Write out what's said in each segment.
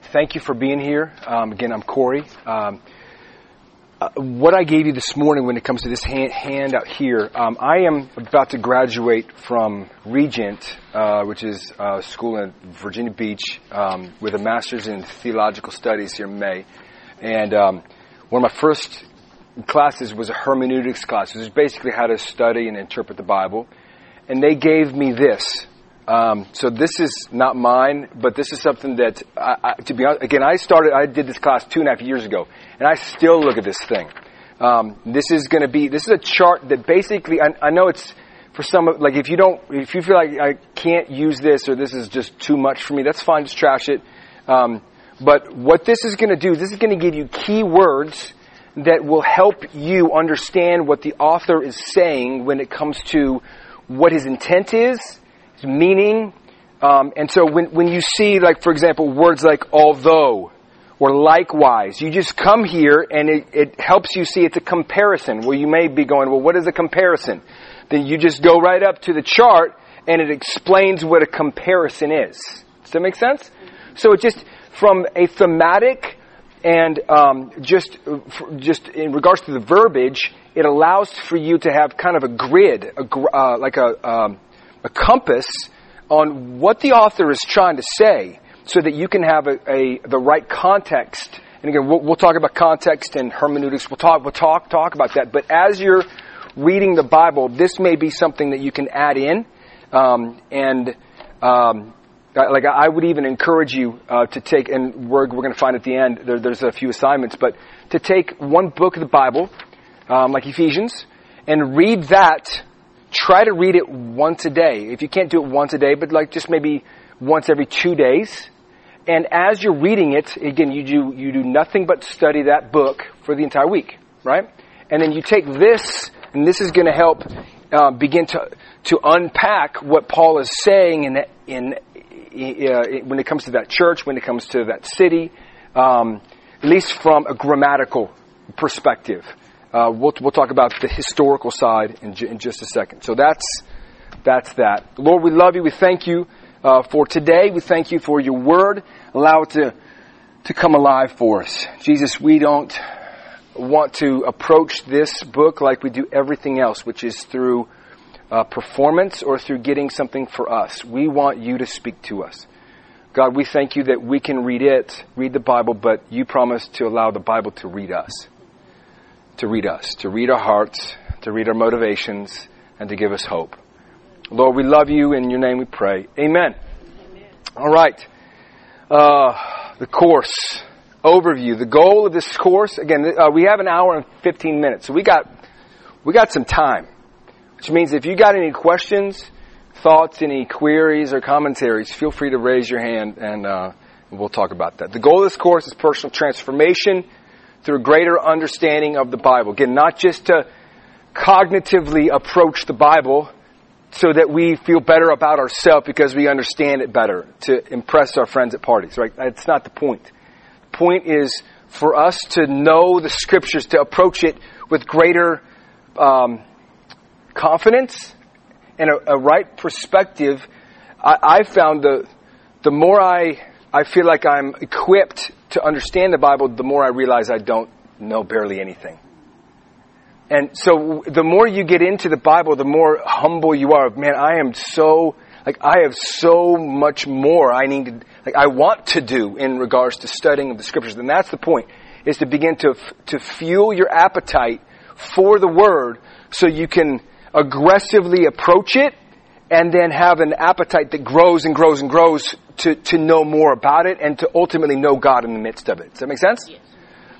Thank you for being here. Again, I'm Corey. What I gave you this morning when it comes to this hand out here, I am about to graduate from Regent, which is a school in Virginia Beach, with a master's in theological studies here in May. And one of my first classes was a hermeneutics class, which is basically how to study and interpret the Bible. And they gave me this. So this is not mine, but this is something that, to be honest, again, I did this class 2.5 years ago, and I still look at this thing. This is a chart that basically, I know it's for some, like if you feel like I can't use this or this is just too much for me, that's fine, just trash it. But what this is going to do, this is going to give you key words that will help you understand what the author is saying when it comes to what his intent is, meaning, and so when you see, like, for example, words like although or likewise, you just come here and it helps you see it's a comparison. Well, you may be going, well, what is a comparison? Then you just go right up to the chart and it explains what a comparison is. Does that make sense? So it just, from a thematic and just in regards to the verbiage, it allows for you to have kind of a grid, a compass on what the author is trying to say, so that you can have the right context. And again, we'll talk about context and hermeneutics. We'll talk about that. But as you're reading the Bible, this may be something that you can add in. I would even encourage you to take, and we're going to find at the end, there's a few assignments, but to take one book of the Bible, like Ephesians, and read that. Try to read it once a day. If you can't do it once a day, but like just maybe once every 2 days. And as you're reading it, again, you do nothing but study that book for the entire week, right? And then you take this, and this is going to help begin to unpack what Paul is saying when it comes to that church, when it comes to that city, at least from a grammatical perspective. We'll talk about the historical side in just a second. So that's that. Lord, we love you. We thank you for today. We thank you for your word. Allow it to come alive for us. Jesus, we don't want to approach this book like we do everything else, which is through performance or through getting something for us. We want you to speak to us. God, we thank you that we can read the Bible, but you promise to allow the Bible to read us. To read our hearts, to read our motivations, and to give us hope. Lord, we love you. In your name we pray. Amen. All right. The course overview. The goal of this course, again, we have an hour and 15 minutes. So we got some time, which means if you got any questions, thoughts, any queries or commentaries, feel free to raise your hand and we'll talk about that. The goal of this course is personal transformation through a greater understanding of the Bible. Again, not just to cognitively approach the Bible so that we feel better about ourselves because we understand it better, to impress our friends at parties, right? That's not the point. The point is for us to know the Scriptures, to approach it with greater confidence and a right perspective. I found the more I feel like I'm equipped to understand the Bible, the more I realize I don't know barely anything. And so the more you get into the Bible, the more humble you are. Man, I have so much more I want to do in regards to studying of the Scriptures. And that's the point, is to begin to fuel your appetite for the Word so you can aggressively approach it and then have an appetite that grows and grows and grows to know more about it and to ultimately know God in the midst of it. Does that make sense? Yes.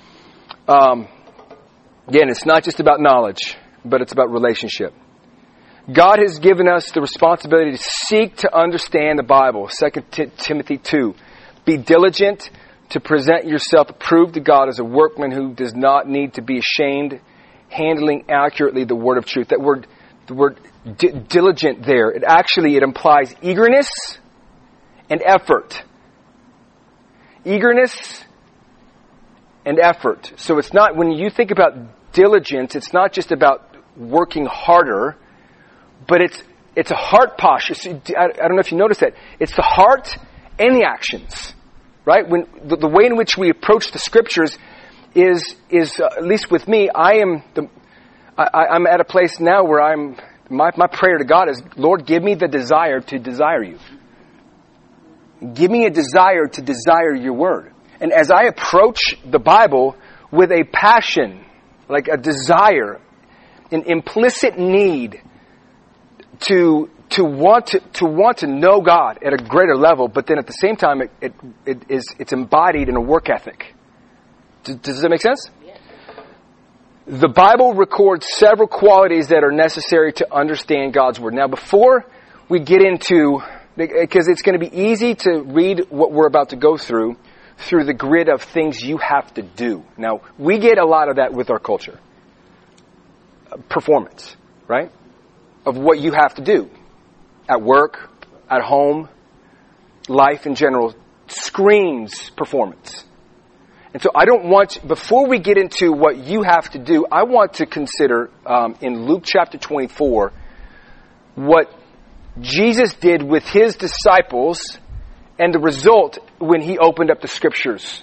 Again, it's not just about knowledge, but it's about relationship. God has given us the responsibility to seek to understand the Bible. 2 Timothy 2. Be diligent to present yourself approved to God as a workman who does not need to be ashamed, handling accurately the word of truth. That word, the word diligent there, it implies eagerness and effort. Eagerness and effort. So it's not, when you think about diligence, it's not just about working harder, but it's a heart posture. I don't know if you notice that. It's the heart and the actions. right? When the way in which we approach the Scriptures is at least with me, I'm at a place now where my prayer to God is, Lord, give me the desire to desire you. Give me a desire to desire your word. And as I approach the Bible with a passion, like a desire, an implicit need to want to know God at a greater level, but then at the same time it's embodied in a work ethic. Does that make sense? Yeah. The Bible records several qualities that are necessary to understand God's word. Now, before we get into, because it's going to be easy to read what we're about to go through the grid of things you have to do. Now, we get a lot of that with our culture. Performance, right? Of what you have to do. At work, at home, life in general screams performance. And so I don't want, before we get into what you have to do, I want to consider in Luke chapter 24 what Jesus did with his disciples and the result when he opened up the Scriptures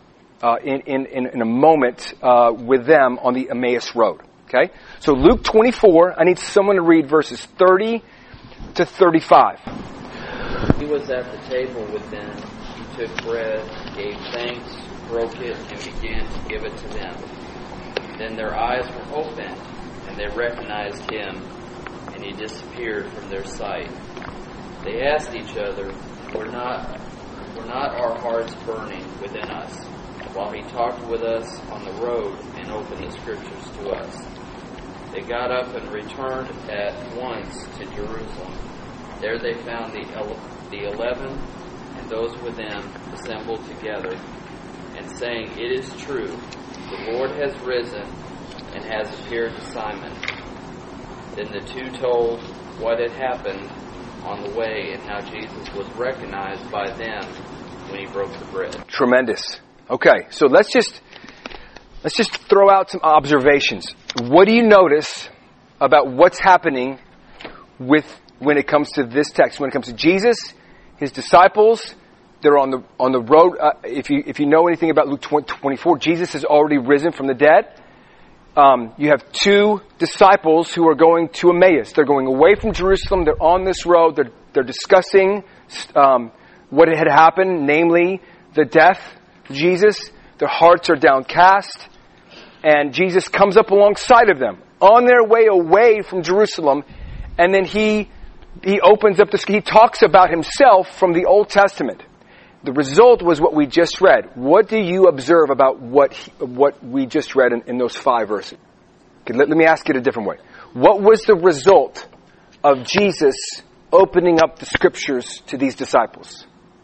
in a moment with them on the Emmaus Road. Okay? So Luke 24, I need someone to read verses 30 to 35. He was at the table with them. He took bread, gave thanks, broke it, and began to give it to them. Then their eyes were opened, and they recognized him, and he disappeared from their sight. They asked each other, Were not our hearts burning within us, while he talked with us on the road and opened the Scriptures to us? They got up and returned at once to Jerusalem. There they found the 11 and those with them assembled together, and saying, It is true, the Lord has risen and has appeared to Simon. Then the two told what had happened on the way and how Jesus was recognized by them when he broke the bread. Tremendous. Okay, so let's just throw out some observations. What do you notice about what's happening when it comes to this text? When it comes to Jesus, his disciples, they're on the road. If you know anything about Luke 24, Jesus has already risen from the dead. You have two disciples who are going to Emmaus. They're going away from Jerusalem. They're on this road. They're discussing what had happened, namely the death of Jesus. Their hearts are downcast. And Jesus comes up alongside of them on their way away from Jerusalem. And then he opens up he talks about himself from the Old Testament. The result was what we just read. What do you observe about what we just read in those 5 verses? Okay, let me ask it a different way. What was the result of Jesus opening up the Scriptures to these disciples?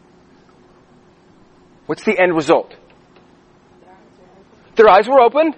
What's the end result? Their eyes were opened.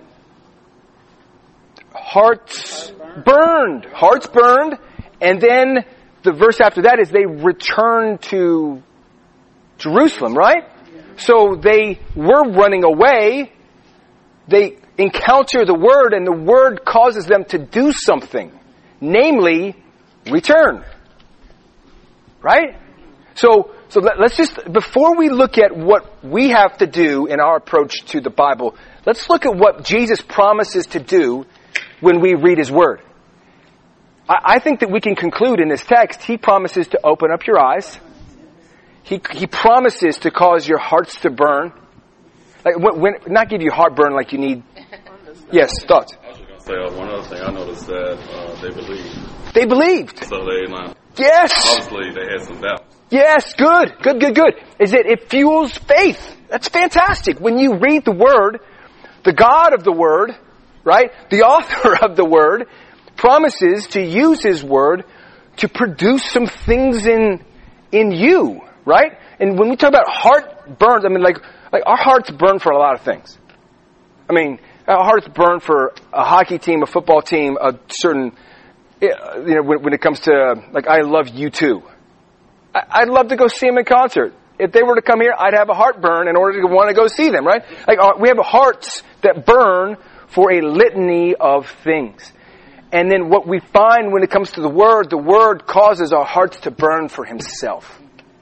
Hearts burned. Hearts burned. And then the verse after that is they returned to Jerusalem, right? So they were running away. They encounter the Word, and the Word causes them to do something. Namely, return. Right? So let's just, before we look at what we have to do in our approach to the Bible, let's look at what Jesus promises to do when we read His Word. I think that we can conclude in this text, He promises to open up your eyes. He promises to cause your hearts to burn. Like not give you heartburn like you need. Yes, thoughts? I was just going to say, one other thing I noticed that they believed. They believed. So they, yes. Obviously they had some doubts. Yes, good. Is it fuels faith. That's fantastic. When you read the Word, the God of the Word, right? The author of the Word promises to use His Word to produce some things in you, right? And when we talk about heart burns, I mean like our hearts burn for a lot of things. I mean, our hearts burn for a hockey team, a football team, a certain, when it comes to, like, I love U2. I'd love to go see them in concert. If they were to come here, I'd have a heartburn in order to want to go see them, right? Like, we have hearts that burn for a litany of things. And then what we find when it comes to the Word causes our hearts to burn for Himself.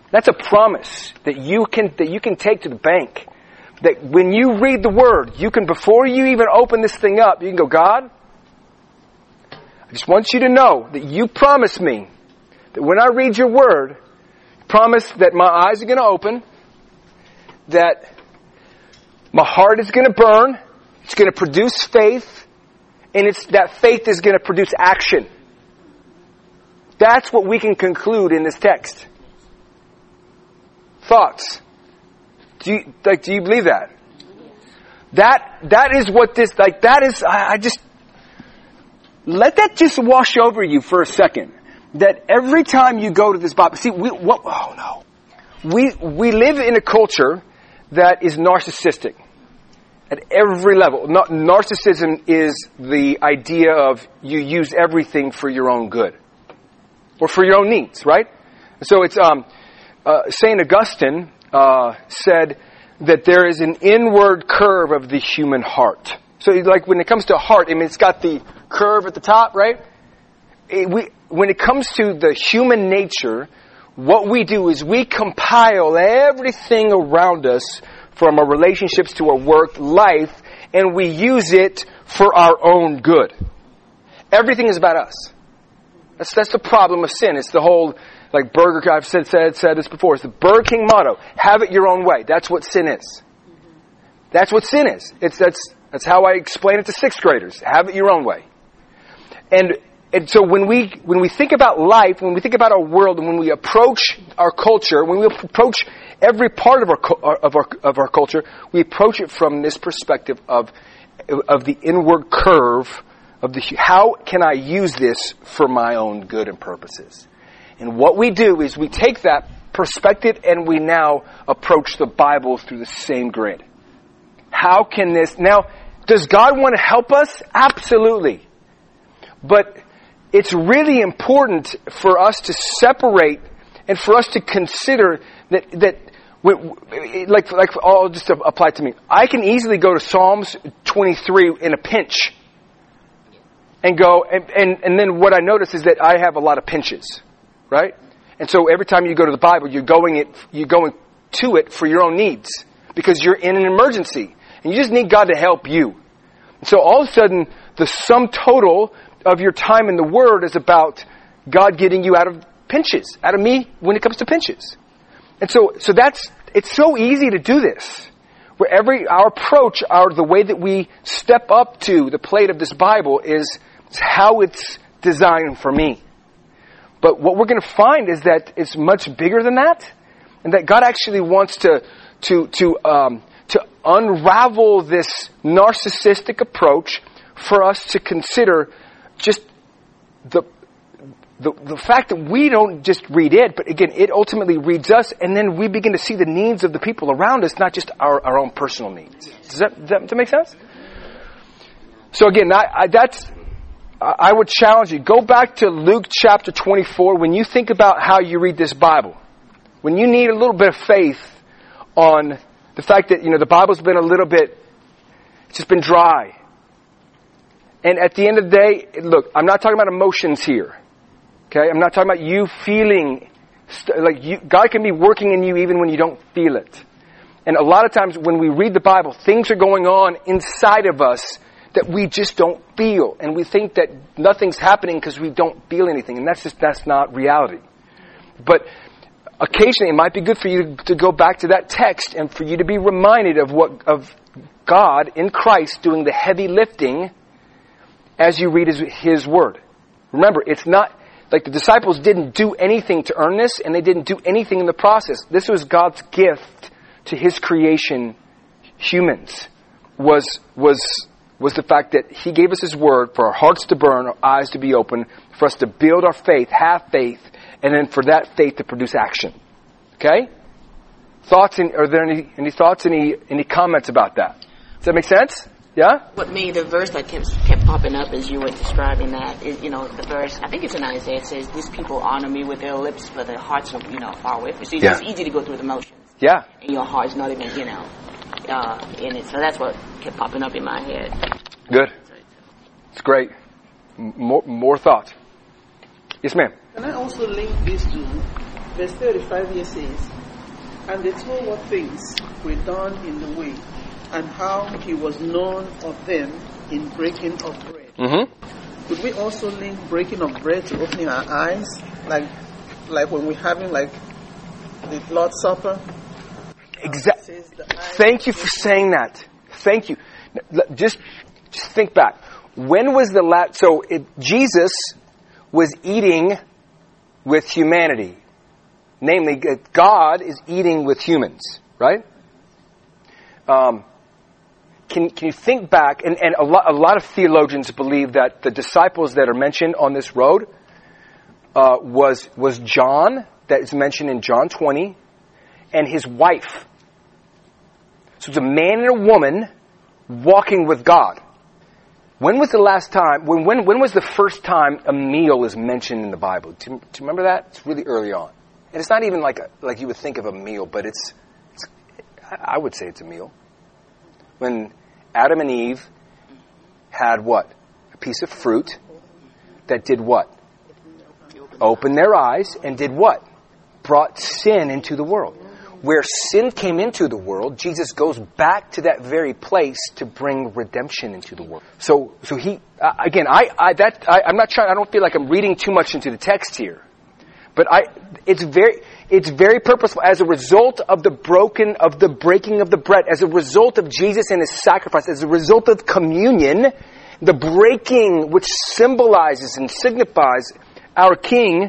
That's a promise that you can take to the bank. That when you read the Word, you can, before you even open this thing up, you can go, God, I just want you to know that you promised me that when I read your Word, promise that my eyes are going to open, that my heart is going to burn, it's going to produce faith, and that faith is going to produce action. That's what we can conclude in this text. Thoughts? Do you believe that? That is what this, I just, let that just wash over you for a second. That every time you go to this Bible, see, we live in a culture that is narcissistic at every level. Narcissism is the idea of you use everything for your own good or for your own needs, right? So it's Saint Augustine said that there is an inward curve of the human heart. So like when it comes to heart, I mean, it's got the curve at the top, right? When it comes to the human nature, what we do is we compile everything around us from our relationships to our work life, and we use it for our own good. Everything is about us. That's the problem of sin. It's the whole, like Burger King, I've said this before, it's the Burger King motto, have it your own way. That's what sin is. That's what sin is. That's how I explain it to 6th graders. Have it your own way. And so when we think about life, when we think about our world, and when we approach our culture, when we approach every part of our culture, we approach it from this perspective of the inward curve of how can I use this for my own good and purposes. And what we do is we take that perspective and we now approach the Bible through the same grid. How can this... Now, does God want to help us? Absolutely. But it's really important for us to separate and for us to consider that I'll just apply it to me. I can easily go to Psalms 23 in a pinch and go, and then what I notice is that I have a lot of pinches, right? And so every time you go to the Bible, you're going to it for your own needs because you're in an emergency and you just need God to help you. And so all of a sudden, the sum total of your time in the Word is about God getting you out of pinches, out of me when it comes to pinches. And so it's so easy to do this. Where our approach, the way that we step up to the plate of this Bible is how it's designed for me. But what we're going to find is that it's much bigger than that, and that God actually wants to unravel this narcissistic approach for us to consider just the fact that we don't just read it, but again, it ultimately reads us, and then we begin to see the needs of the people around us, not just our own personal needs. Does that make sense? So again, I would challenge you, go back to Luke chapter 24 when you think about how you read this Bible. When you need a little bit of faith on the fact that, the Bible's been a little bit, it's just been dry. And at the end of the day, look, I'm not talking about emotions here. Okay? I'm not talking about you feeling, God can be working in you even when you don't feel it. And a lot of times when we read the Bible, things are going on inside of us that we just don't feel. And we think that nothing's happening because we don't feel anything. And that's not reality. But occasionally it might be good for you to go back to that text and for you to be reminded of God in Christ doing the heavy lifting as you read His Word. Remember, it's not like the disciples didn't do anything to earn this, and they didn't do anything in the process. This was God's gift to His creation, humans, was the fact that He gave us His Word for our hearts to burn, our eyes to be open, for us to build our faith, have faith, and then for that faith to produce action. Okay? Thoughts? Are there any thoughts? Any comments about that? Does that make sense? Yeah? What made the verse that kept popping up as you were describing that is, the verse, I think it's in Isaiah, it says, "These people honor me with their lips, but their hearts are, far away from me." So it's easy to go through the motions. Yeah. And your heart's not even, in it. So that's what kept popping up in my head. Good. It's great. More thoughts. Yes, ma'am. Can I also link this to Verse 35 here says, and they told what things were done in the way, and how he was known of them in breaking of bread. Mm-hmm. Could we also link breaking of bread to opening our eyes, like when we're having like the Lord's Supper? Exactly. Thank you for saying that. Thank you. Just think back. When was the last? So Jesus was eating with humanity, namely God is eating with humans, right? Can you think back? And a lot of theologians believe that the disciples that are mentioned on this road was John, that is mentioned in John 20, and his wife. So it's a man and a woman walking with God. When was the last time? When was the first time a meal is mentioned in the Bible? Do you remember that? It's really early on, and it's not even like you would think of a meal, but it's I would say it's a meal. When Adam and Eve had what? A piece of fruit that did what? Opened their eyes and did what? Brought sin into the world. Where sin came into the world, Jesus goes back to that very place to bring redemption into the world. So he, again, I'm not trying, I don't feel like I'm reading too much into the text here. But it's very purposeful. As a result of the breaking of the bread, as a result of Jesus and His sacrifice, as a result of communion, the breaking which symbolizes and signifies our King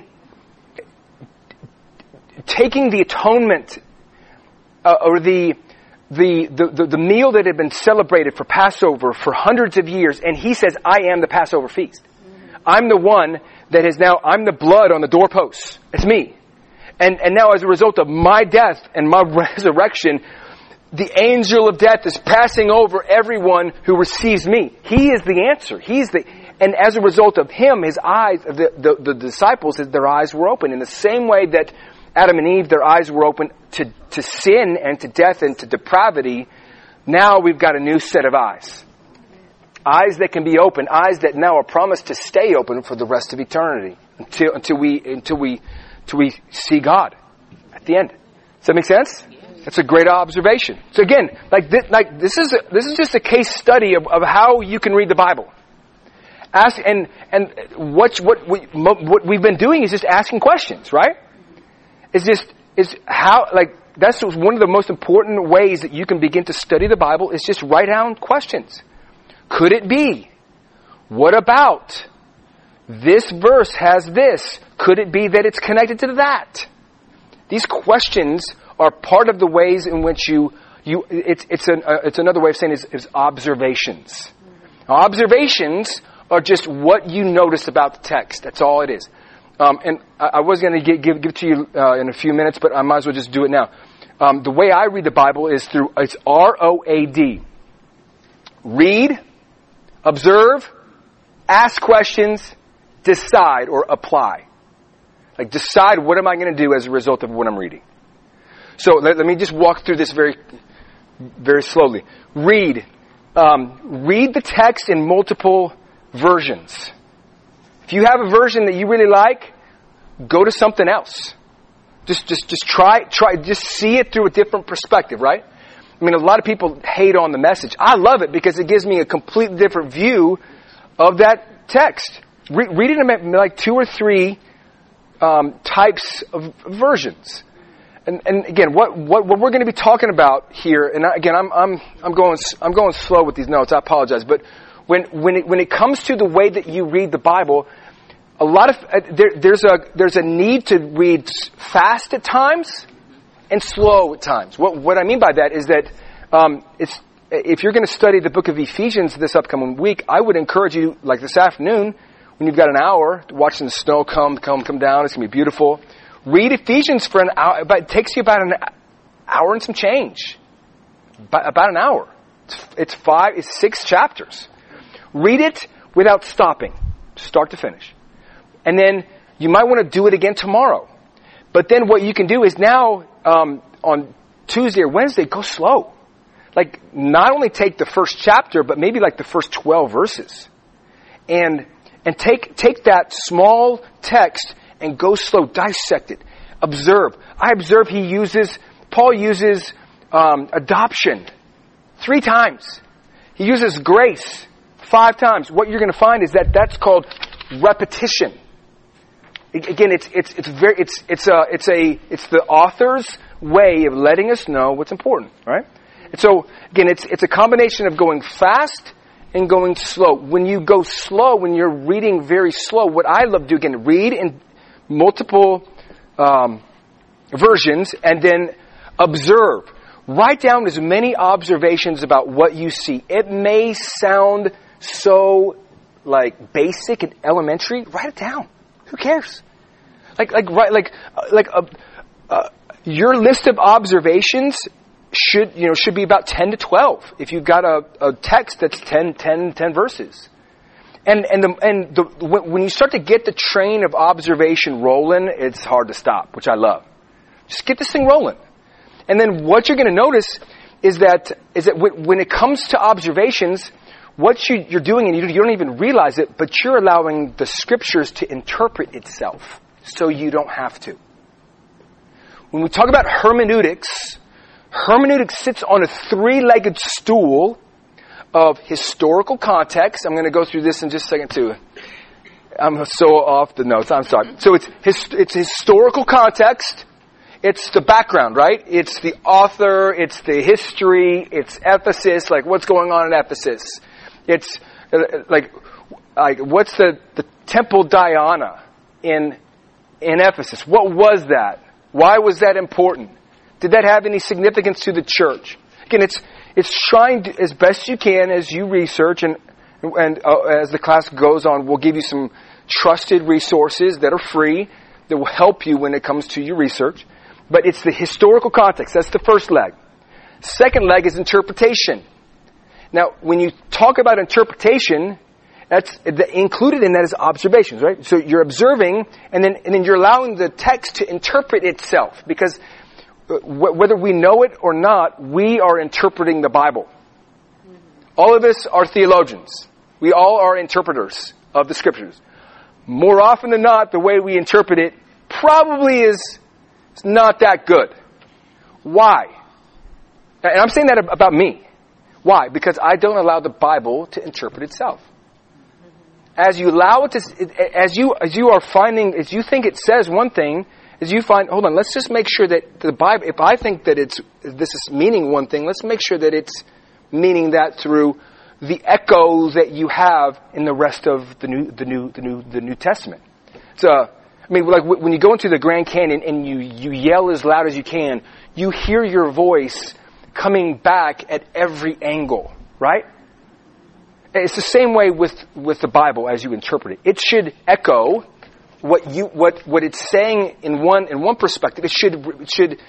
taking the atonement or the meal that had been celebrated for Passover for hundreds of years, and He says, I am the Passover feast. I'm the one that is now, I'm the blood on the doorposts. It's me. And now as a result of my death and my resurrection, the angel of death is passing over everyone who receives me. He is the answer. And as a result of Him, His eyes, the disciples, their eyes were open. In the same way that Adam and Eve, their eyes were open to sin and to death and to depravity, now we've got a new set of eyes. Eyes that can be open, eyes that now are promised to stay open for the rest of eternity until we see God at the end. Does that make sense? That's a great observation. So again, this is just a case study of how you can read the Bible. Ask and what we've been doing is just asking questions, right? That's one of the most important ways that you can begin to study the Bible is just write down questions. Could it be? What about? This verse has this. Could it be that it's connected to that? These questions are part of the ways in which it's another way of saying is observations. Observations are just what you notice about the text. That's all it is. And I was going to give it to you in a few minutes, but I might as well just do it now. The way I read the Bible is it's ROAD. Read, observe, ask questions, decide or apply. Like decide what am I going to do as a result of what I'm reading. So let me just walk through this very, very slowly. Read the text in multiple versions. If you have a version that you really like, go to something else. Just try, just see it through a different perspective, right? I mean, a lot of people hate on the Message. I love it because it gives me a completely different view of that text. Read it in like 2 or 3 types of versions. And again, what we're going to be talking about here, and again, I'm going slow with these notes. I apologize, but when it comes to the way that you read the Bible, a lot of there's a need to read fast at times and slow at times. What I mean by that is that if you're going to study the book of Ephesians this upcoming week, I would encourage you, like this afternoon, when you've got an hour, watching the snow come down, it's going to be beautiful. Read Ephesians for an hour, but it takes you about an hour and some change. About an hour. It's 6 chapters. Read it without stopping, start to finish. And then you might want to do it again tomorrow. But then what you can do is now, on Tuesday or Wednesday, go slow. Like, not only take the first chapter, but maybe like the first 12 verses. And take that small text and go slow, dissect it. observe. I observe Paul uses adoption 3 times. He uses grace 5 times. What you're going to find is that that's called repetition. Again, it's the author's way of letting us know what's important, right? And so, again, it's a combination of going fast and going slow. When you go slow, when you're reading very slow, what I love to do, again, read in multiple versions and then observe. Write down as many observations about what you see. It may sound so basic and elementary. Write it down. Who cares? Your list of observations should be about 10 to 12 if you've got a text that's 10 verses. When you start to get the train of observation rolling, it's hard to stop, which I love. Just get this thing rolling. And then what you're going to notice is that when it comes to observations, what you're doing, and you don't even realize it, but you're allowing the Scriptures to interpret itself so you don't have to. When we talk about hermeneutics sits on a 3-legged stool of historical context. I'm going to go through this in just a second too. I'm so off the notes. I'm sorry. So it's historical context. It's the background, right? It's the author. It's the history. It's Ephesus. What's going on in Ephesus? It's what's the Temple Diana in Ephesus? What was that? Why was that important? Did that have any significance to the church? Again, it's trying to, as best you can as you research and as the class goes on, we'll give you some trusted resources that are free that will help you when it comes to your research. But it's the historical context. That's the first leg. Second leg is interpretation. Now, when you talk about interpretation, that's included in that is observations, right? So you're observing, and then you're allowing the text to interpret itself, because whether we know it or not, we are interpreting the Bible. All of us are theologians. We all are interpreters of the Scriptures. More often than not, the way we interpret it probably is not that good. Why? And I'm saying that about me. Why? Because I don't allow the Bible to interpret itself. As you allow it to, as you are finding, as you think it says one thing, as you find, hold on, let's just make sure that the Bible, if I think that this is meaning one thing, let's make sure that it's meaning that through the echo that you have in the rest of the New Testament. So, when you go into the Grand Canyon and you yell as loud as you can, you hear your voice coming back at every angle, right? It's the same way with the Bible as you interpret it. It should echo what it's saying in one perspective. It should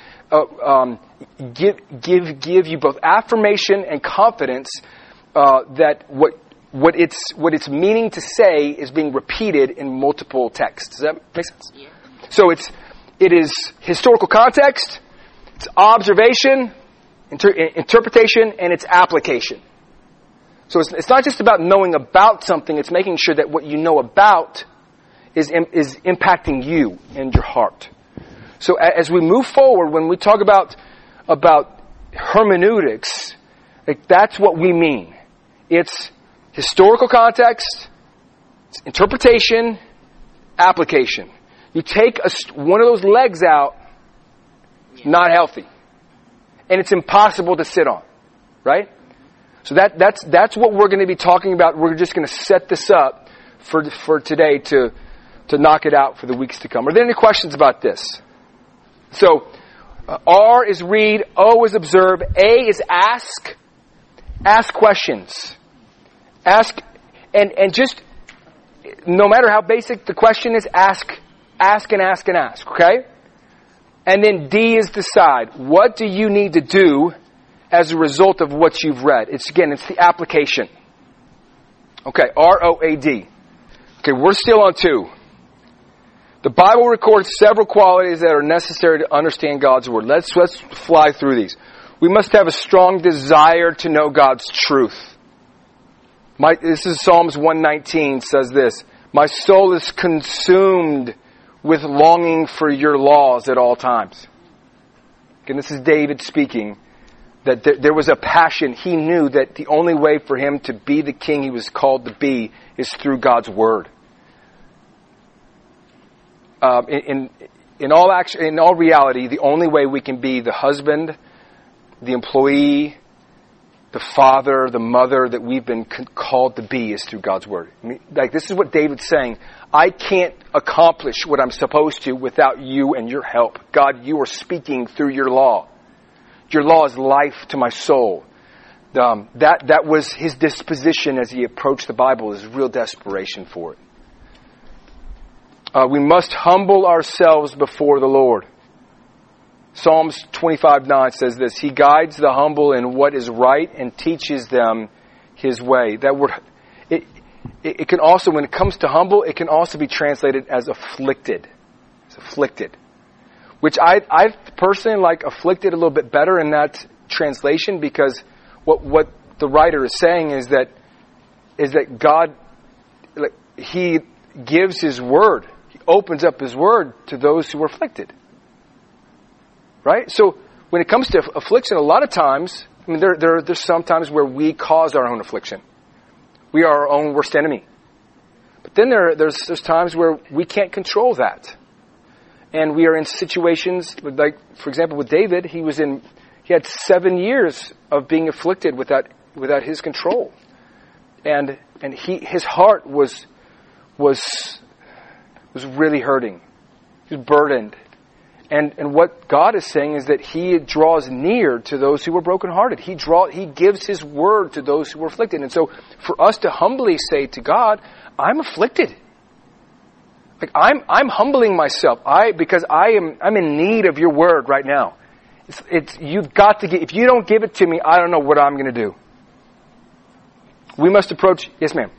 give you both affirmation and confidence that what it's meaning to say is being repeated in multiple texts. Does that make sense? Yeah. So it is historical context, it's observation, interpretation, and it's application. So it's not just about knowing about something, it's making sure that what you know about is impacting you and your heart. So as we move forward, when we talk about hermeneutics, that's what we mean. It's historical context, it's interpretation, application. You take one of those legs out, it's not healthy. And it's impossible to sit on, right? So that's what we're going to be talking about. We're just going to set this up for today to knock it out for the weeks to come. Are there any questions about this? So, R is read, O is observe, A is ask. Ask questions. Ask, and just, no matter how basic the question is, ask, okay? And then D is decide. What do you need to do as a result of what you've read? It's the application. Okay, R-O-A-D. Okay, we're still on 2. The Bible records several qualities that are necessary to understand God's Word. Let's fly through these. We must have a strong desire to know God's truth. This is Psalms 119 says this. My soul is consumed with longing for your laws at all times. And this is David speaking, that there was a passion. He knew that the only way for him to be the king he was called to be is through God's word. In all reality, the only way we can be the husband, the employee, the father, the mother that we've been called to be is through God's word. I mean, like, this is what David's saying. I can't accomplish what I'm supposed to without you and your help. God, you are speaking through your law. Your law is life to my soul. That was his disposition as he approached the Bible, his real desperation for it. We must humble ourselves before the Lord. Psalms 25:9 says this, He guides the humble in what is right and teaches them His way. That word, it can also, when it comes to humble, it can also be translated as afflicted. It's afflicted. Which I personally like afflicted a little bit better in that translation, because what the writer is saying is that God, He gives His word. He opens up His word to those who are afflicted. Right? So when it comes to affliction, a lot of times, I mean, there's some times where we cause our own affliction. We are our own worst enemy. But then there's times where we can't control that. And we are in situations, like, for example, with David, he had 7 years of being afflicted without his control. And his heart was really hurting. He was burdened. And what God is saying is that He draws near to those who are brokenhearted. He gives His word to those who are afflicted. And so for us to humbly say to God, I'm afflicted. Like, I'm humbling myself. Because I'm in need of your word right now. You've got to if you don't give it to me, I don't know what I'm going to do. We must approach, yes ma'am.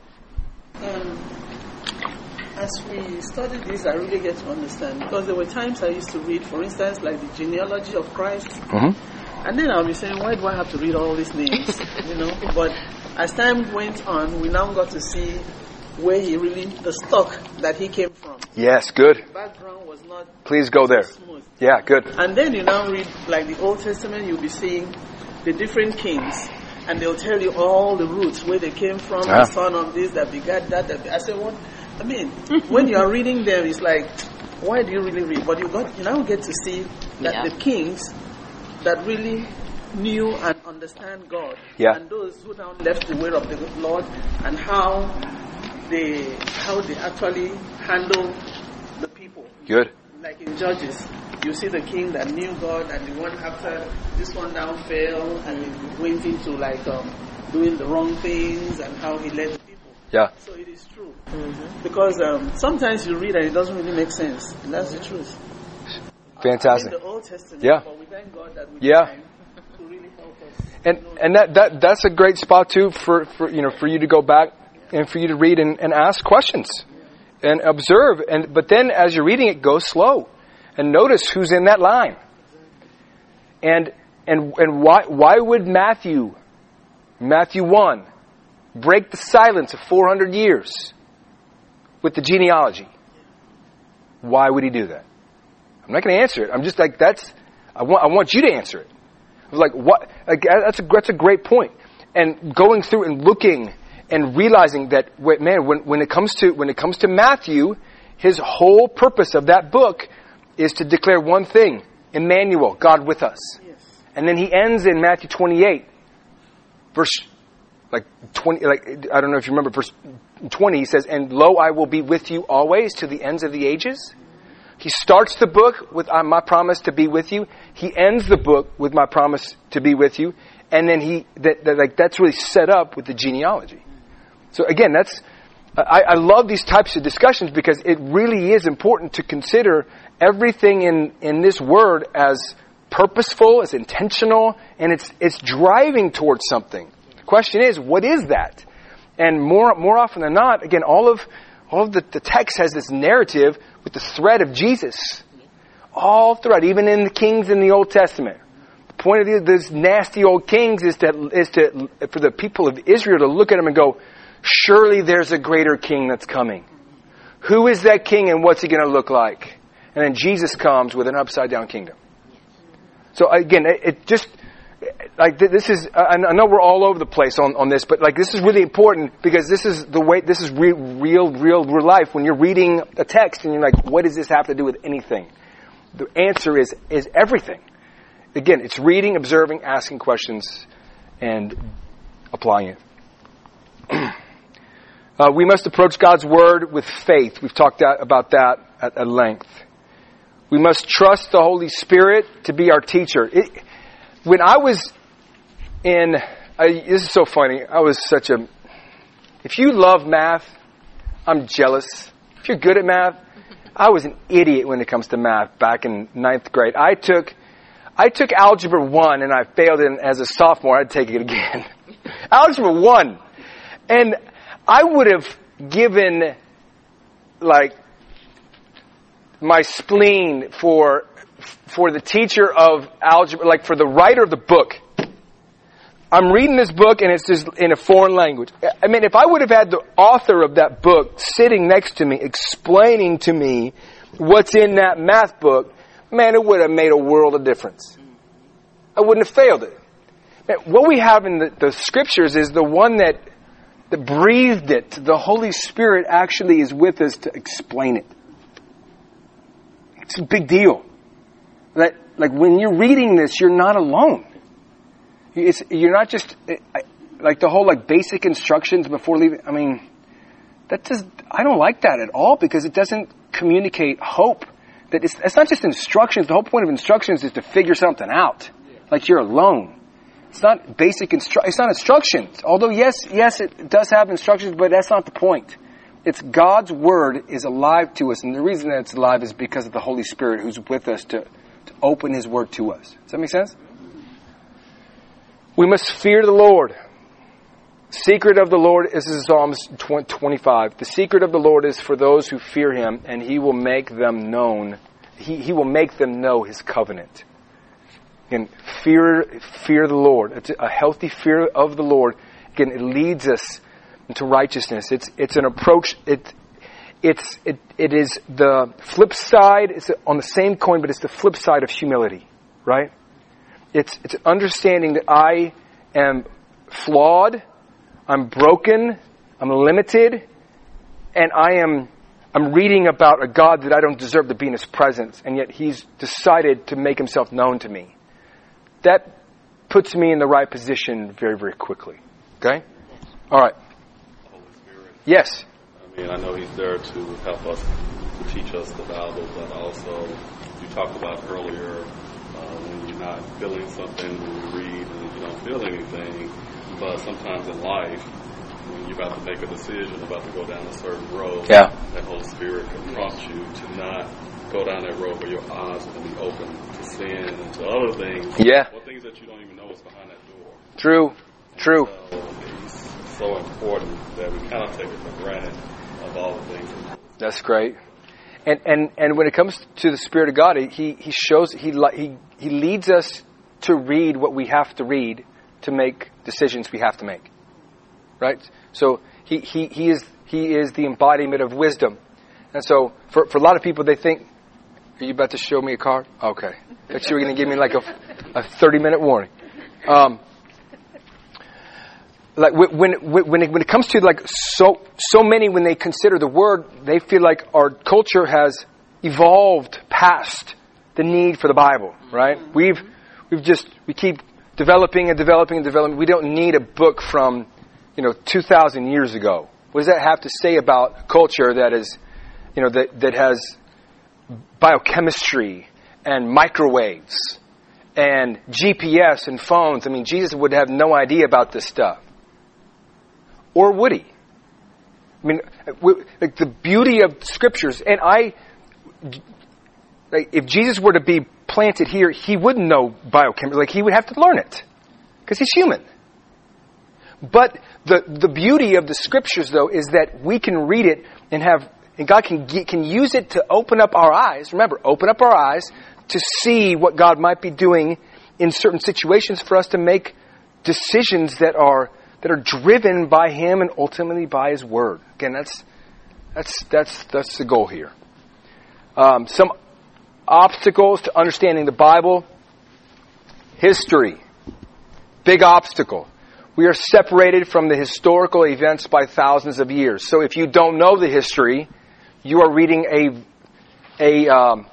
As we studied this, I really get to understand, because there were times I used to read, for instance, like the genealogy of Christ, and then I'll be saying, why do I have to read all these names? But as time went on, we now got to see where the stock that he came from. Yes, good. The background was not. Please go there. Smooth. Yeah, good. And then you now read, like the Old Testament, you'll be seeing the different kings, and they'll tell you all the roots where they came from, the son of this that begat that. I said, what? I mean, when you are reading them, it's like, why do you really read? But you now get to see that the kings that really knew and understand God, and those who now left the way of the Lord, and how they actually handle the people. Good. Like in Judges, you see the king that knew God, and the one after this one now fell and went into doing the wrong things, and how he led the people. Yeah. So it is true. Because sometimes you read and it doesn't really make sense. And that's the truth. Fantastic. In the Old Testament, but we thank God that we can to really help us. And that's a great spot too for you to go back and for you to read and ask questions and observe. But then as you're reading it, go slow and notice who's in that line. And why would Matthew 1 break the silence of 400 years with the genealogy? Why would he do that? I'm not going to answer it. I'm just like, I want you to answer it. I was like, what? Like, that's a great point. And going through and looking and realizing that, when it comes to Matthew, his whole purpose of that book is to declare one thing: Emmanuel, God with us. Yes. And then he ends in Matthew 28, verse 20, I don't know if you remember verse 20, he says, and lo, I will be with you always to the ends of the ages. He starts the book with my promise to be with you. He ends the book with my promise to be with you. And then that's really set up with the genealogy. So again, I love these types of discussions, because it really is important to consider everything in this word as purposeful, as intentional, and it's driving towards something. Question is, what is that? And more often than not, again, all of the text has this narrative with the thread of Jesus. All throughout, even in the kings in the Old Testament. The point of these nasty old kings is for the people of Israel to look at them and go, surely there's a greater king that's coming. Who is that king and what's he going to look like? And then Jesus comes with an upside down kingdom. So again, it just, like this is, I know we're all over the place on this, but like this is really important because this is the way, this is real life. When you're reading a text and you're like, what does this have to do with anything? The answer is everything. Again, it's reading, observing, asking questions, and applying it. We must approach God's Word with faith. We've talked about that at length. We must trust the Holy Spirit to be our teacher. When I was this is so funny. I was if you love math, I'm jealous. If you're good at math, I was an idiot when it comes to math back in 9th grade. I took Algebra 1 and I failed it as a sophomore. I'd take it again. Algebra 1. And I would have given, like, my spleen for the teacher of algebra, like for the writer of the book. I'm reading this book and it's just in a foreign language. I mean, if I would have had the author of that book sitting next to me, explaining to me what's in that math book, man, it would have made a world of difference. I wouldn't have failed it. Man, what we have in the scriptures is the one that breathed it. The Holy Spirit actually is with us to explain it. It's a big deal. Like when you're reading this, you're not alone. You're not just like the whole like basic instructions before leaving. I mean, I don't like that at all because it doesn't communicate hope. That it's not just instructions. The whole point of instructions is to figure something out. Like you're alone. It's not basic it's not instructions. Although yes, it does have instructions, but that's not the point. It's God's Word is alive to us, and the reason that it's alive is because of the Holy Spirit who's with us to open His Word to us. Does that make sense? We must fear the Lord. Secret of the Lord is in Psalms 25. The secret of the Lord is for those who fear Him, and He will make them known. He will make them know His covenant. Again, fear the Lord. It's a healthy fear of the Lord. Again, it leads us into righteousness. It's an approach. It is the flip side. It's on the same coin, but it's the flip side of humility, right? It's understanding that I am flawed, I'm broken, I'm limited, and I'm reading about a God that I don't deserve to be in His presence, and yet He's decided to make Himself known to me. That puts me in the right position very, very quickly. Okay? All right. Holy Spirit. Yes. I mean, I know He's there to help us, to teach us the Bible, but also you talked about earlier when you're not feeling something, when you read and you don't feel anything, but sometimes in life, when you're about to make a decision, about to go down a certain road, that Holy Spirit can prompt you to not go down that road where your eyes are going to be open to sin and to other things. Yeah. Or things that you don't even know is behind that door. True. So it's so important that we kind of take it for granted of all the things. That's great. And when it comes to the Spirit of God, He leads us to read what we have to read to make decisions we have to make. Right? So He is the embodiment of wisdom. And so for a lot of people, they think, are you about to show me a card? Okay. Thought you were going to give me like a 30-minute warning. Like when it comes to like so many, when they consider the Word, they feel like our culture has evolved past the need for the Bible, right? We keep developing and developing and developing. We don't need a book from 2,000 years ago. What does that have to say about a culture that is that has biochemistry and microwaves and GPS and phones? I mean, Jesus would have no idea about this stuff. Or would He? I mean, like the beauty of Scriptures, and if Jesus were to be planted here, He wouldn't know biochemistry. Like, He would have to learn it, because He's human. But the beauty of the Scriptures, though, is that we can read it and God can use it to open up our eyes. Remember, open up our eyes to see what God might be doing in certain situations for us to make decisions that are driven by Him and ultimately by His Word. Again, That's the goal here. Some obstacles to understanding the Bible. History. Big obstacle. We are separated from the historical events by thousands of years. So if you don't know the history, you are reading I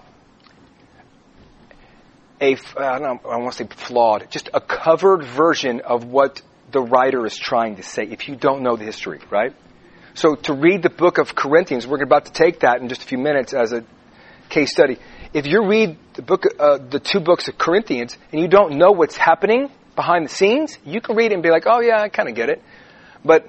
don't want to say flawed, just a covered version of what the writer is trying to say if you don't know the history, right? So to read the book of Corinthians, we're about to take that in just a few minutes as a case study. If you read the two books of Corinthians and you don't know what's happening behind the scenes, you can read it and be like, oh yeah, I kind of get it. But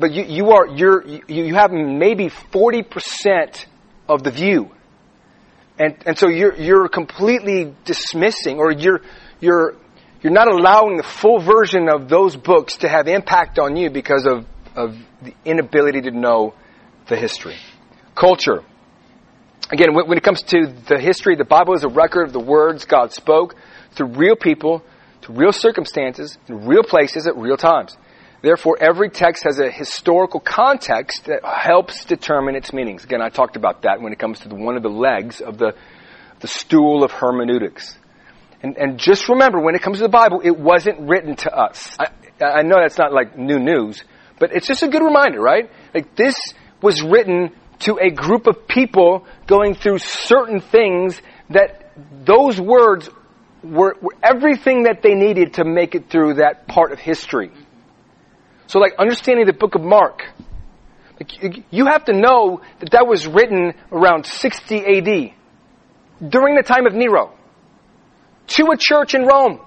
you have maybe 40% of the view. And so you're completely dismissing, or you're not allowing the full version of those books to have impact on you because of the inability to know the history. Culture. Again, when it comes to the history, the Bible is a record of the words God spoke through real people, to real circumstances, in real places, at real times. Therefore, every text has a historical context that helps determine its meanings. Again, I talked about that when it comes to one of the legs of the stool of hermeneutics. And just remember, when it comes to the Bible, it wasn't written to us. I know that's not like new news, but it's just a good reminder, right? Like, this was written to a group of people going through certain things that those words were everything that they needed to make it through that part of history. So like understanding the book of Mark, like, you have to know that was written around 60 AD, during the time of Nero, to a church in Rome,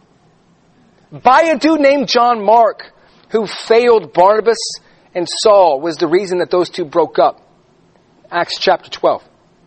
by a dude named John Mark, who failed Barnabas and Saul, was the reason that those two broke up. Acts chapter 12.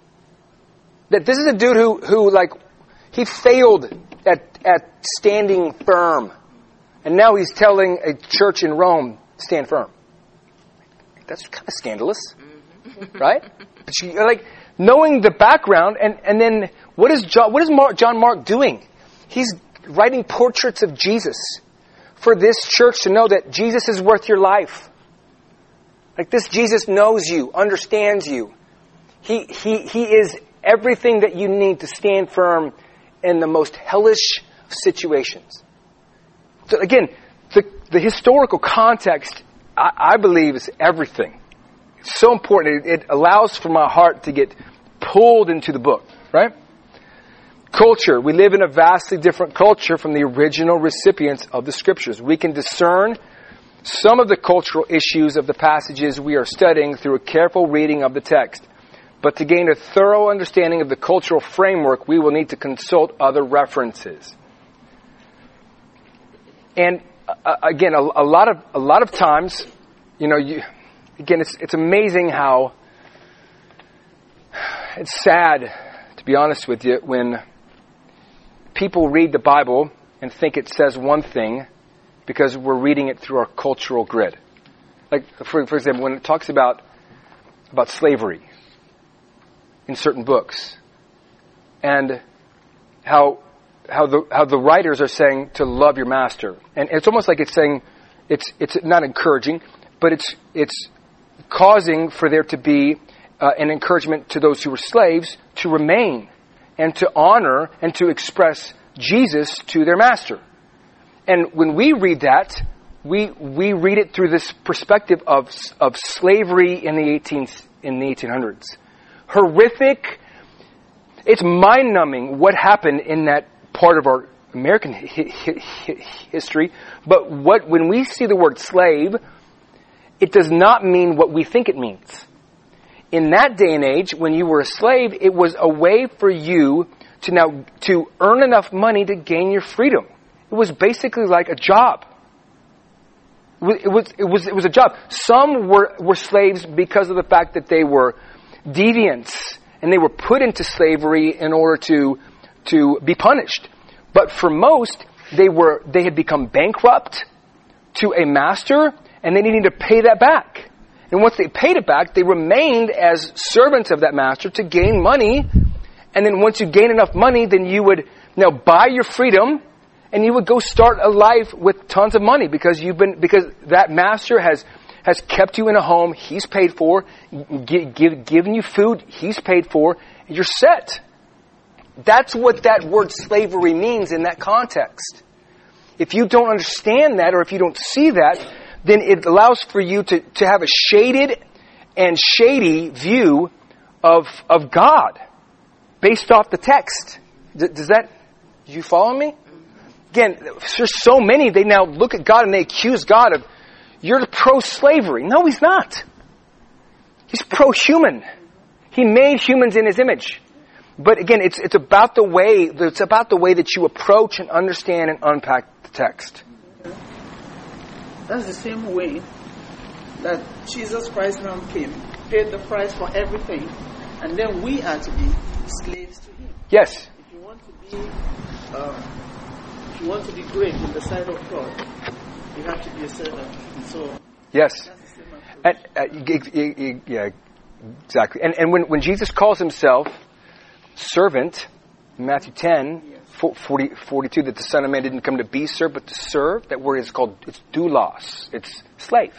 That this is a dude who he failed at standing firm. And now he's telling a church in Rome, stand firm. That's kind of scandalous, right? But knowing the background, and then what is John Mark doing? He's writing portraits of Jesus for this church to know that Jesus is worth your life. Like, this Jesus knows you, understands you. He is everything that you need to stand firm in the most hellish situations. So again, the historical context, I believe, is everything. It's so important. It allows for my heart to get pulled into the book, right? Culture. We live in a vastly different culture from the original recipients of the Scriptures. We can discern some of the cultural issues of the passages we are studying through a careful reading of the text. But to gain a thorough understanding of the cultural framework, we will need to consult other references. And again, a lot of times, it's amazing how it's sad, to be honest with you, when people read the Bible and think it says one thing because we're reading it through our cultural grid. Like, for example, when it talks about slavery in certain books, and how the writers are saying to love your master, and it's almost like it's saying it's not encouraging, but it's causing for there to be an encouragement to those who were slaves to remain and to honor and to express Jesus to their master. And when we read that, we read it through this perspective of slavery in the 1800s. Horrific. It's mind-numbing what happened in that part of our American history. But when we see the word slave, it does not mean what we think it means. In that day and age, when you were a slave, it was a way for you to earn enough money to gain your freedom. It was basically like a job. It was a job. Some were slaves because of the fact that they were deviants and they were put into slavery in order to be punished. But for most, they had become bankrupt to a master, and they needed to pay that back. And once they paid it back, they remained as servants of that master to gain money. And then once you gain enough money, then you would now buy your freedom, and you would go start a life with tons of money because that master has has kept you in a home He's paid for, given you food He's paid for, and you're set. That's what that word slavery means in that context. If you don't understand that, or if you don't see that, then it allows for you to have a shaded and shady view of God based off the text. Do you follow me? Again, there's so many, they now look at God and they accuse God of, you're pro-slavery. No, He's not. He's pro-human. He made humans in His image. But again, it's about the way that you approach and understand and unpack the text. That's the same way that Jesus Christ now came, paid the price for everything, and then we are to be slaves to Him. Yes. If you want to be great in the sight of God, you have to be a servant. And so yes. That's the same approach. Yeah, exactly. And when Jesus calls Himself servant, in Matthew 10, 42, that the Son of Man didn't come to be served, but to serve, that word is called, it's doulos. It's slave.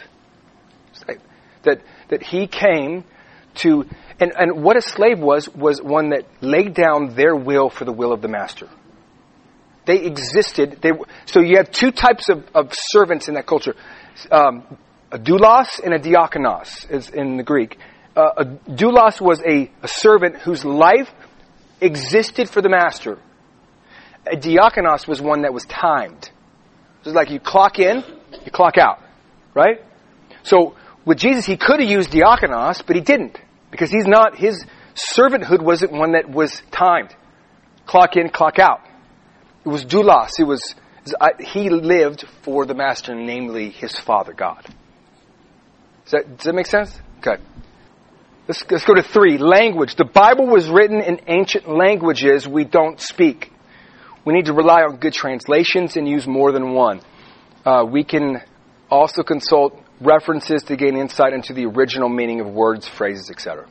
That He came to, and what a slave was one that laid down their will for the will of the master. They existed. So you have two types of servants in that culture. A doulos and a diakonos is in the Greek. A doulos was a servant whose life existed for the master. A diakonos was one that was timed. It was like you clock in, you clock out. Right? So with Jesus, He could have used diakonos, but He didn't. Because his servanthood wasn't one that was timed. Clock in, clock out. It was doulos. He lived for the master, namely His Father God. Does that make sense? Okay. Let's go to 3. Language. The Bible was written in ancient languages we don't speak. We need to rely on good translations and use more than one. We can also consult references to gain insight into the original meaning of words, phrases, etc.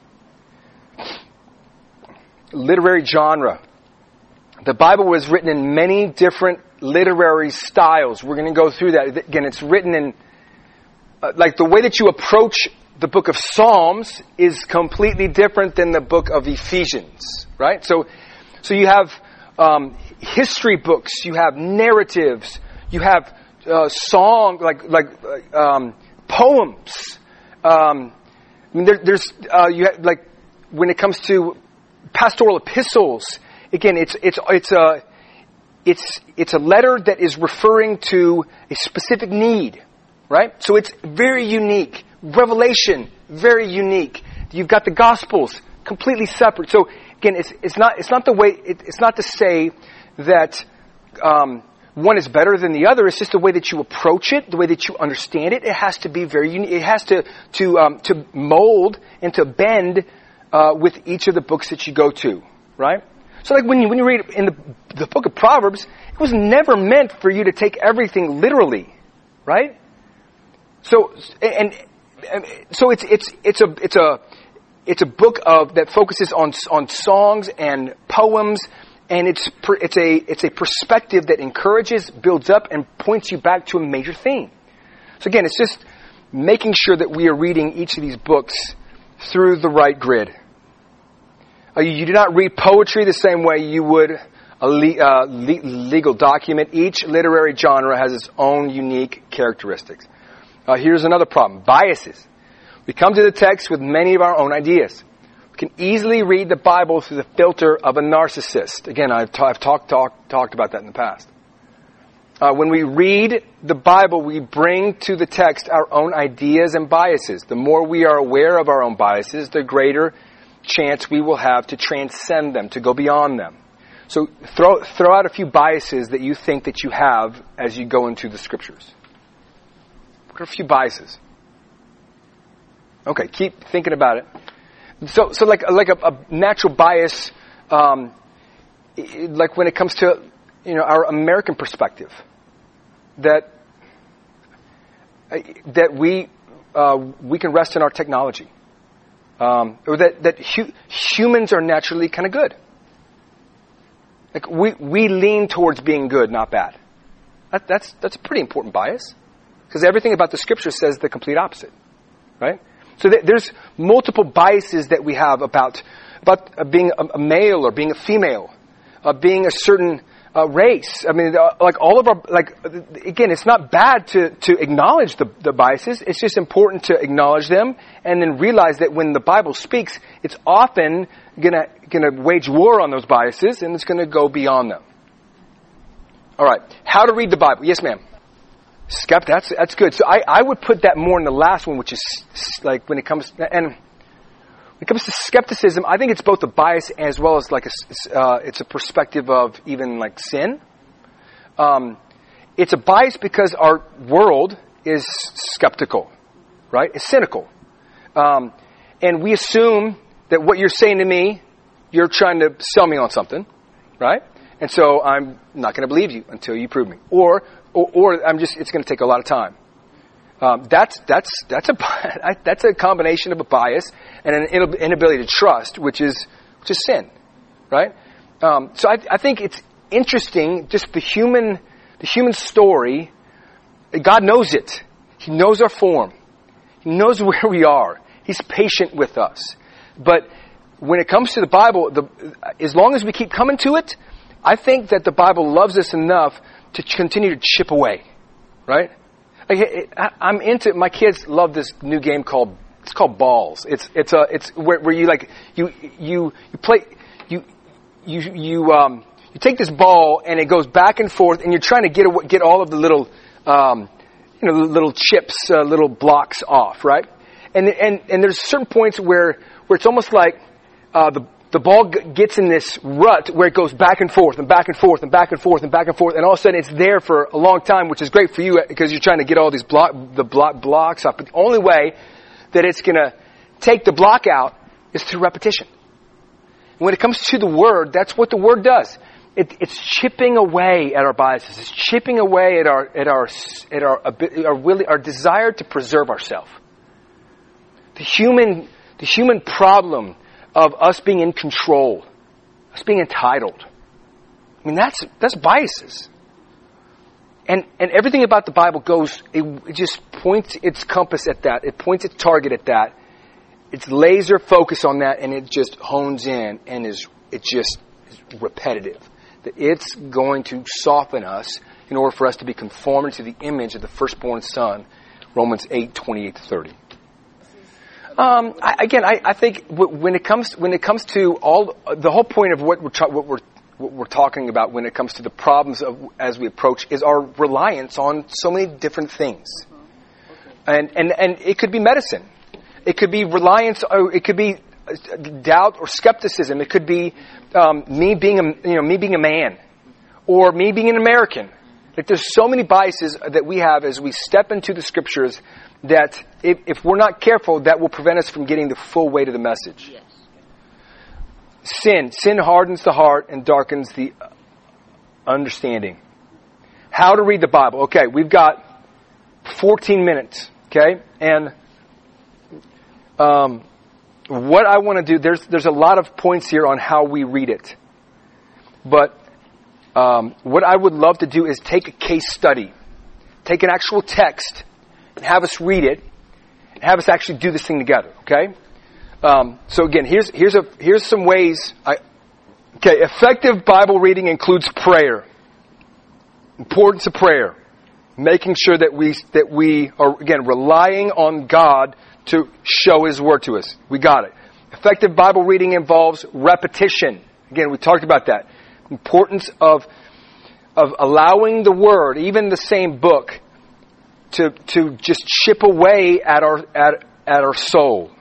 Literary genre. The Bible was written in many different literary styles. We're going to go through that. Again, it's written in, like the way that you approach the book of Psalms is completely different than the book of Ephesians, right? So you have history books, you have narratives, you have song, poems. There's you have, like, when it comes to pastoral epistles. Again, it's a letter that is referring to a specific need, right? So it's very unique. Revelation, very unique. You've got the Gospels, completely separate. So again, it's not to say that one is better than the other. It's just the way that you approach it, the way that you understand it. It has to be very unique. It has to mold and to bend with each of the books that you go to, right? So like when you read in the book of Proverbs, it was never meant for you to take everything literally, right? So so it's a book that focuses on songs and poems, and it's a perspective that encourages, builds up, and points you back to a major theme. So again, it's just making sure that we are reading each of these books through the right grid. You do not read poetry the same way you would a legal document. Each literary genre has its own unique characteristics. Here's another problem. Biases. We come to the text with many of our own ideas. We can easily read the Bible through the filter of a narcissist. Again, I've talked about that in the past. When we read the Bible, we bring to the text our own ideas and biases. The more we are aware of our own biases, the greater chance we will have to transcend them, to go beyond them. So throw out a few biases that you think that you have as you go into the Scriptures. What are a few biases? Okay, keep thinking about it. So like a natural bias, like when it comes to our American perspective, that we can rest in our technology, or that humans are naturally kind of good. Like we lean towards being good, not bad. That's a pretty important bias. Because everything about the Scripture says the complete opposite, right? So there's multiple biases that we have about being a male or being a female, being a certain race. I mean, like all of our, like, again, it's not bad to acknowledge the biases. It's just important to acknowledge them and then realize that when the Bible speaks, it's often gonna wage war on those biases, and it's gonna go beyond them. All right, how to read the Bible? Yes, ma'am. That's good. So I would put that more in the last one, which is like when it comes to skepticism, I think it's both a bias as well as like it's a perspective of even like sin. It's a bias because our world is skeptical, right? It's cynical. And we assume that what you're saying to me, you're trying to sell me on something, right? And so I'm not going to believe you until you prove me. Or it's going to take a lot of time. That's a combination of a bias and an inability to trust, which is sin, right? So I think it's interesting, just the human story. God knows it. He knows our form. He knows where we are. He's patient with us. But when it comes to the Bible, as long as we keep coming to it, I think that the Bible loves us enough to continue to chip away, right? Like, I'm into, my kids love this new game called Balls. It's where you like, you play, you take this ball and it goes back and forth and you're trying to get all of the little, little chips, little blocks off, right? And there's certain points where it's almost like, the ball gets in this rut where it goes back and forth and back and forth and back and forth and back and forth, and all of a sudden it's there for a long time, which is great for you because you're trying to get all these blocks off. But the only way that it's going to take the block out is through repetition. And when it comes to the Word, that's what the Word does. It's chipping away at our biases. It's chipping away at our desire to preserve ourselves. The human problem of us being in control, us being entitled. I mean, that's biases. And everything about the Bible it just points its compass at that. It points its target at that. It's laser focus on that, and it just hones in, and it just is repetitive. That it's going to soften us in order for us to be conformed to the image of the firstborn Son, Romans 8:28-30. I think when it comes to the whole point of what we're talking about when it comes to the problems as we approach is our reliance on so many different things, and it could be medicine, it could be reliance, or it could be doubt or skepticism, it could be me being a man, or me being an American. Like, there's so many biases that we have as we step into the Scriptures that if we're not careful, that will prevent us from getting the full weight of the message. Yes. Sin hardens the heart and darkens the understanding. How to read the Bible. Okay, we've got 14 minutes. Okay, and what I want to do, there's a lot of points here on how we read it, but what I would love to do is take a case study, take an actual text, and have us read it, and have us actually do this thing together, okay? So again, here's some ways. Effective Bible reading includes prayer. Importance of prayer. Making sure that we are, again, relying on God to show His Word to us. We got it. Effective Bible reading involves repetition. Again, we talked about that. Importance of allowing the Word, even the same book, to just chip away at our soul.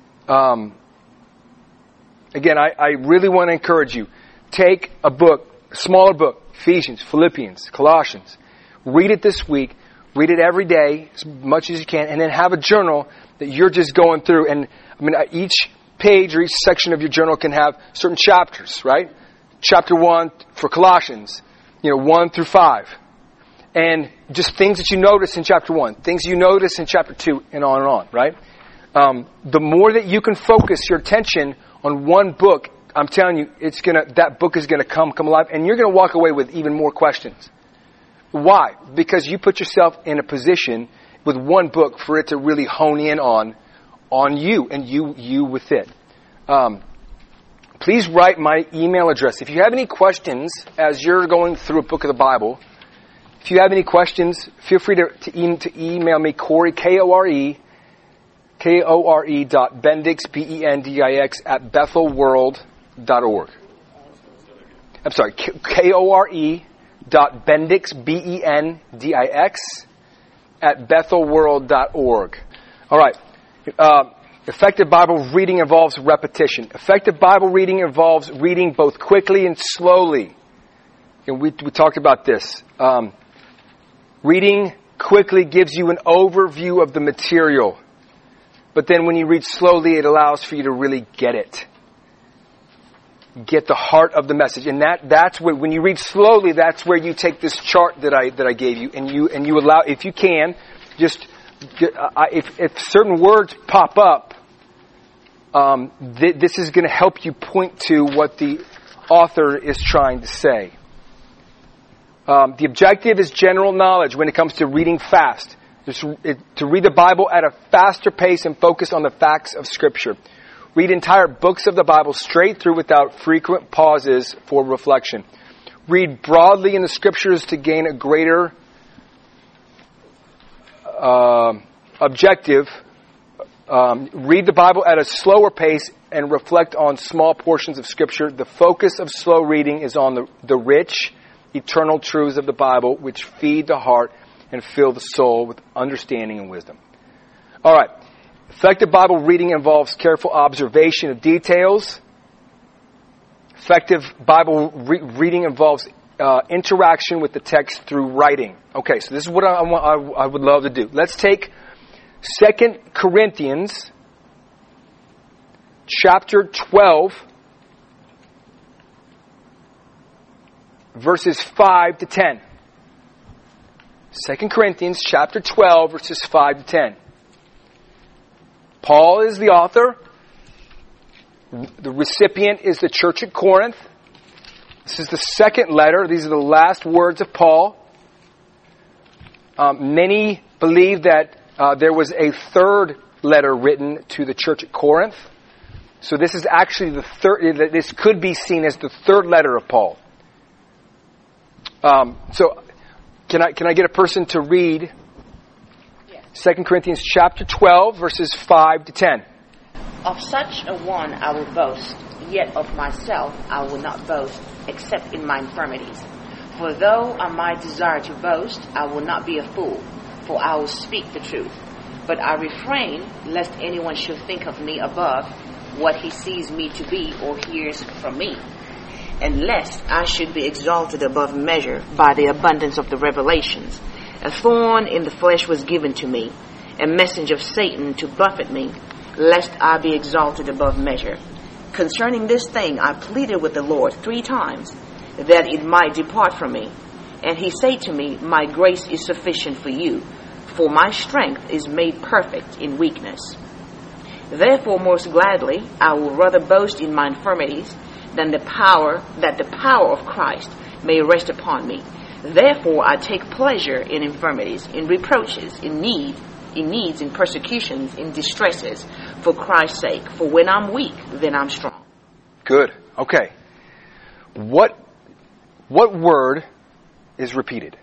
Again, I really want to encourage you. Take a book, a smaller book, Ephesians, Philippians, Colossians. Read it this week. Read it every day, as much as you can, and then have a journal that you're just going through. And I mean, each page or each section of your journal can have certain chapters, right? Chapter 1 for Colossians, 1 through 5. And just things that you notice in chapter 1, things you notice in chapter 2, and on, right? The more that you can focus your attention on one book, I'm telling you, that book is gonna come alive, and you're gonna walk away with even more questions. Why? Because you put yourself in a position with one book for it to really hone in on you and you with it. Please write my email address. If you have any questions as you're going through a book of the Bible, if you have any questions, feel free to email me, Corey, Kore.Bendix, Bendix, at bethelworld.org. I'm sorry, Kore.Bendix, Bendix, at bethelworld.org. All right. Effective Bible reading involves repetition. Effective Bible reading involves reading both quickly and slowly. And we talked about this. Reading quickly gives you an overview of the material. But then when you read slowly, it allows for you to really get it. Get the heart of the message. And that's where, when you read slowly, that's where you take this chart that I gave you, and you allow, if you can, just, if certain words pop up, this is going to help you point to what the author is trying to say. The objective is general knowledge when it comes to reading fast. To read the Bible at a faster pace and focus on the facts of Scripture. Read entire books of the Bible straight through without frequent pauses for reflection. Read broadly in the Scriptures to gain a greater objective. Read the Bible at a slower pace and reflect on small portions of Scripture. The focus of slow reading is on the rich, eternal truths of the Bible, which feed the heart and fill the soul with understanding and wisdom. All right. Effective Bible reading involves careful observation of details. Effective Bible reading involves interaction with the text through writing. Okay, so this is what I would love to do. Let's take 2 Corinthians chapter 12, verses 5 to 10. 2 Corinthians chapter 12, verses 5 to 10. Paul is the author. The recipient is the church at Corinth. This is the second letter. These are the last words of Paul. Many believe that there was a third letter written to the church at Corinth. So this is actually the third. This could be seen as the third letter of Paul. So can I get a person to read 2 Corinthians chapter 12, verses 5 to 10. Of such a one I will boast, yet of myself I will not boast, except in my infirmities. For though I might desire to boast, I will not be a fool, for I will speak the truth. But I refrain, lest anyone should think of me above what he sees me to be or hears from me, and lest I should be exalted above measure by the abundance of the revelations. A thorn in the flesh was given to me, a messenger of Satan to buffet me, lest I be exalted above measure. Concerning this thing I pleaded with the Lord 3 times, that it might depart from me. And he said to me, My grace is sufficient for you, for my strength is made perfect in weakness. Therefore most gladly I will rather boast in my infirmities, than the power of Christ may rest upon me. Therefore I take pleasure in infirmities, in reproaches, in needs, in persecutions, in distresses, for Christ's sake. For when I'm weak, then I'm strong. Good. Okay. What word is repeated?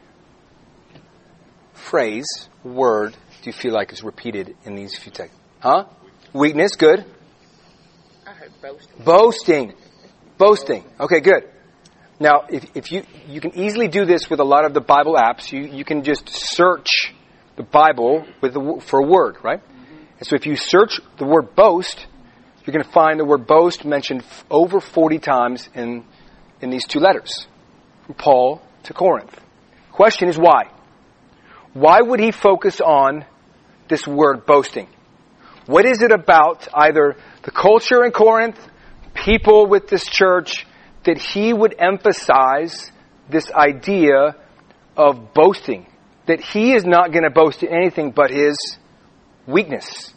Phrase, word, do you feel like is repeated in these few texts? Huh? Weakness, good. I heard boasting. Boasting. Okay, good. Now, if you can easily do this with a lot of the Bible apps. You can just search the Bible for a word, right? And so if you search the word boast, you're going to find the word boast mentioned over 40 times in these 2 letters, from Paul to Corinth. Question is why? Why would he focus on this word boasting? What is it about either the culture in Corinth, people with this church, that he would emphasize this idea of boasting? That he is not going to boast in anything but his weaknesses.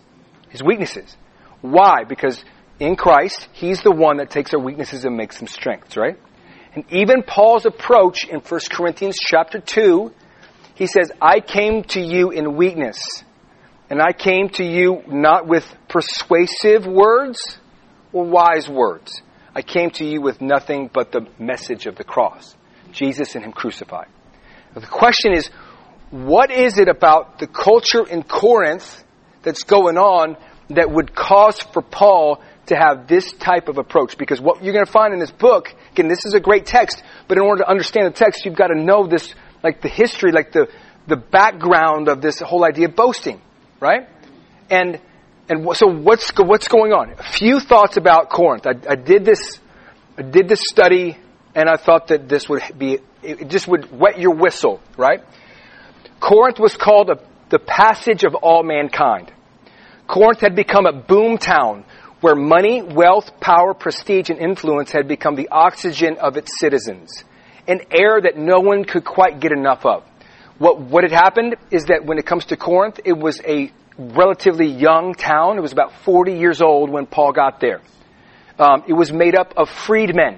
Why? Because in Christ, he's the one that takes our weaknesses and makes them strengths, right? And even Paul's approach in 1 Corinthians chapter 2 He says, I came to you in weakness, and I came to you not with persuasive words or wise words. I came to you with nothing but the message of the cross, Jesus and Him crucified. Now, the question is, what is it about the culture in Corinth that's going on that would cause for Paul to have this type of approach? Because what you're going to find in this book, again, this is a great text, but in order to understand the text, you've got to know this, like the history, like the background of this whole idea of boasting, right? And so what's going on? A few thoughts about Corinth. I did this study, and I thought that this would be, it just would wet your whistle, right? Corinth was called the passage of all mankind. Corinth had become a boom town where money, wealth, power, prestige, and influence had become the oxygen of its citizens, an air that no one could quite get enough of. What had happened is that when it comes to Corinth, it was a relatively young town. It was about 40 years old when Paul got there. It was made up of freedmen.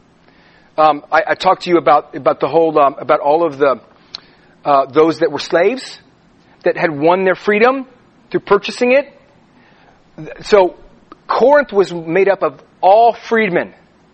I talked to you about the whole about all of the those that were slaves that had won their freedom through purchasing it. So Corinth was made up of all freedmen.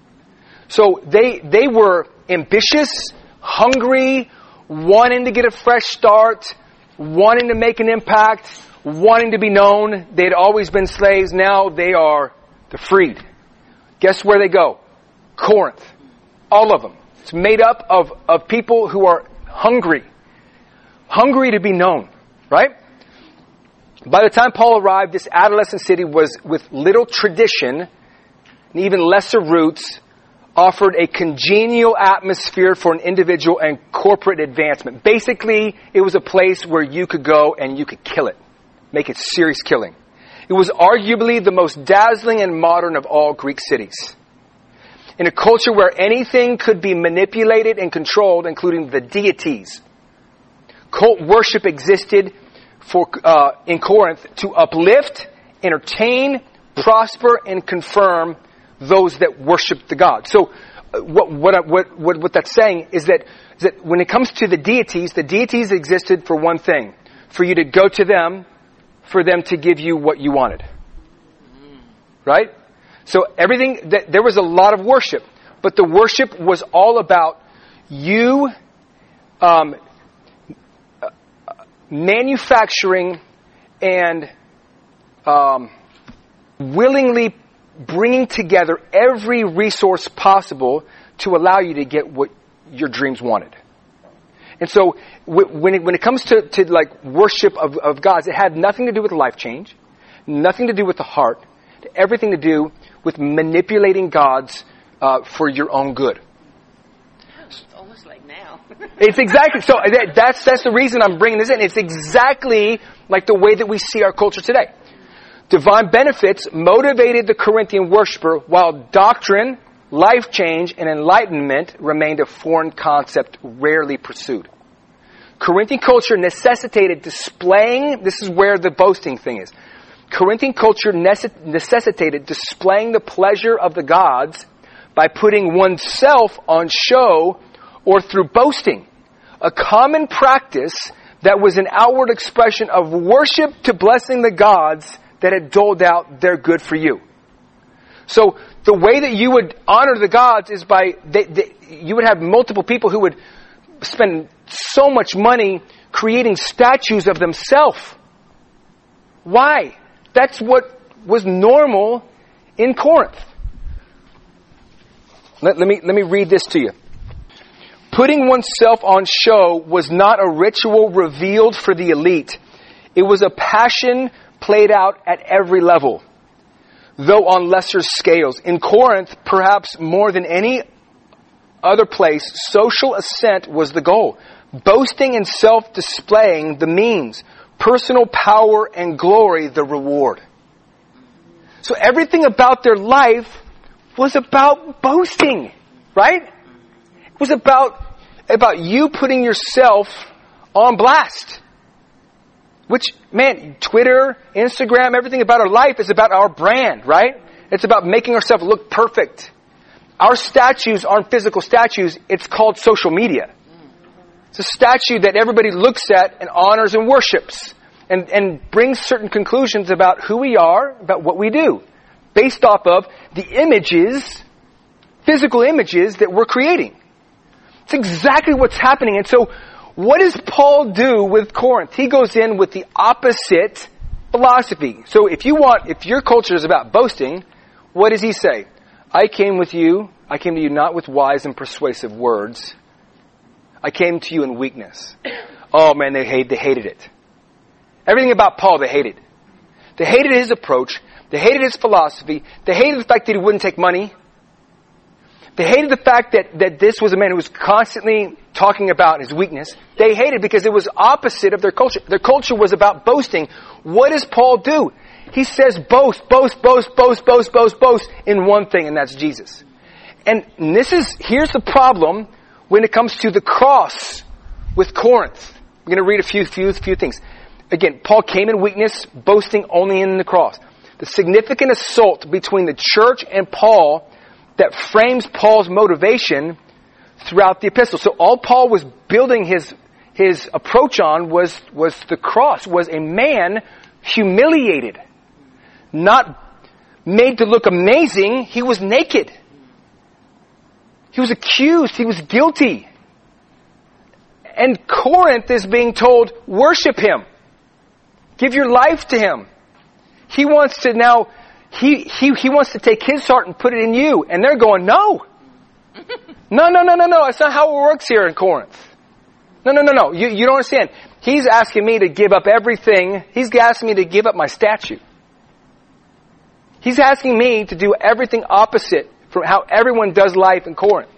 So they were ambitious, hungry, wanting to get a fresh start, wanting to make an impact, wanting to be known. They had always been slaves. Now they are the freed. Guess where they go? Corinth. All of them. It's made up of people who are hungry. Hungry to be known. Right? By the time Paul arrived, this adolescent city was with little tradition and even lesser roots, offered a congenial atmosphere for an individual and corporate advancement. Basically, it was a place where you could go and you could kill it. Make it serious killing. It was arguably the most dazzling and modern of all Greek cities. In a culture where anything could be manipulated and controlled, including the deities. Cult worship existed in Corinth to uplift, entertain, prosper, and confirm those that worship the God. So, what that's saying is that when it comes to the deities existed for one thing: for you to go to them, for them to give you what you wanted. Right? So there was a lot of worship, but the worship was all about you manufacturing and willingly bringing together every resource possible to allow you to get what your dreams wanted. And so when it comes to like worship of gods, it had nothing to do with life change, nothing to do with the heart, everything to do with manipulating gods for your own good. It's almost like now. It's exactly, so that's the reason I'm bringing this in. It's exactly like the way that we see our culture today. Divine benefits motivated the Corinthian worshiper, while doctrine, life change, and enlightenment remained a foreign concept rarely pursued. Corinthian culture necessitated displaying, this is where the boasting thing is. Corinthian culture necessitated displaying the pleasure of the gods by putting oneself on show or through boasting, a common practice that was an outward expression of worship to blessing the gods that had doled out their good for you. So the way that you would honor the gods is by, you would have multiple people who would spend so much money creating statues of themselves. Why? That's what was normal in Corinth. Let me read this to you. Putting oneself on show was not a ritual revealed for the elite. It was a passion played out at every level, though on lesser scales. In Corinth, perhaps more than any other place, social ascent was the goal. Boasting and self-displaying the means. Personal power and glory the reward. So everything about their life was about boasting, right? It was about you putting yourself on blast. Which, man, Twitter, Instagram, everything about our life is about our brand, right? It's about making ourselves look perfect. Our statues aren't physical statues. It's called social media. It's a statue that everybody looks at and honors and worships and brings certain conclusions about who we are, about what we do, based off of the images, physical images that we're creating. It's exactly what's happening. And so, what does Paul do with Corinth? He goes in with the opposite philosophy. So if your culture is about boasting, what does he say? I came to you not with wise and persuasive words. I came to you in weakness. Oh man, they hated it. Everything about Paul they hated. They hated his approach. They hated his philosophy. They hated the fact that he wouldn't take money. They hated the fact that this was a man who was constantly talking about his weakness. They hated it because it was opposite of their culture. Their culture was about boasting. What does Paul do? He says boast in one thing, and that's Jesus. And here's the problem when it comes to the cross with Corinth. We're going to read a few things. Again, Paul came in weakness, boasting only in the cross. The significant assault between the church and Paul that frames Paul's motivation throughout the epistle. So all Paul was building his approach on was the cross, was a man humiliated, not made to look amazing. He was naked. He was accused. He was guilty. And Corinth is being told, worship him. Give your life to him. He wants to now, he wants to take his heart and put it in you. And they're going, no. No. That's not how it works here in Corinth. No. You don't understand. He's asking me to give up everything. He's asking me to give up my statue. He's asking me to do everything opposite from how everyone does life in Corinth.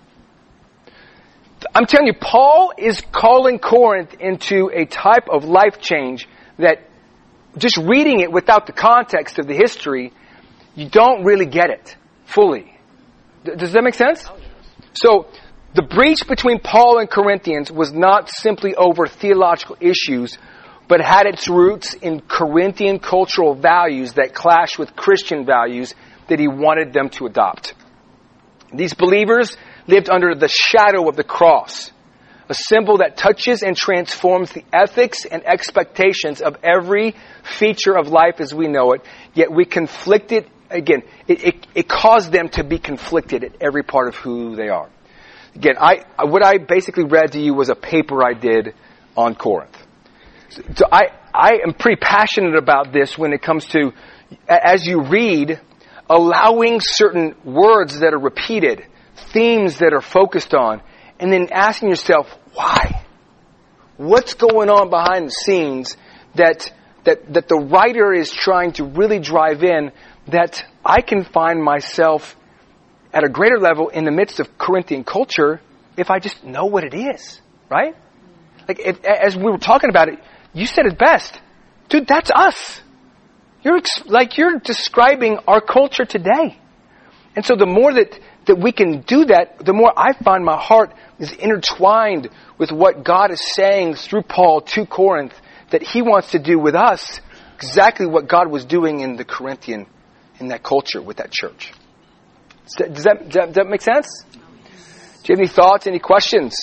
I'm telling you, Paul is calling Corinth into a type of life change that just reading it without the context of the history, you don't really get it fully. Does that make sense? So, the breach between Paul and Corinthians was not simply over theological issues, but had its roots in Corinthian cultural values that clashed with Christian values that he wanted them to adopt. These believers lived under the shadow of the cross, a symbol that touches and transforms the ethics and expectations of every feature of life as we know it, yet we conflicted, again, it caused them to be conflicted at every part of who they are. Again, what I basically read to you was a paper I did on Corinth. So I am pretty passionate about this when it comes to, as you read, allowing certain words that are repeated, themes that are focused on, and then asking yourself, why? What's going on behind the scenes that the writer is trying to really drive in, that I can find myself at a greater level in the midst of Corinthian culture if I just know what it is, right? Like, as we were talking about it, you said it best. Dude, that's us. You're describing our culture today. And so the more that we can do that, the more I find my heart is intertwined with what God is saying through Paul to Corinth, that he wants to do with us exactly what God was doing in that culture with that church. Does that make sense? Do you have any thoughts, any questions?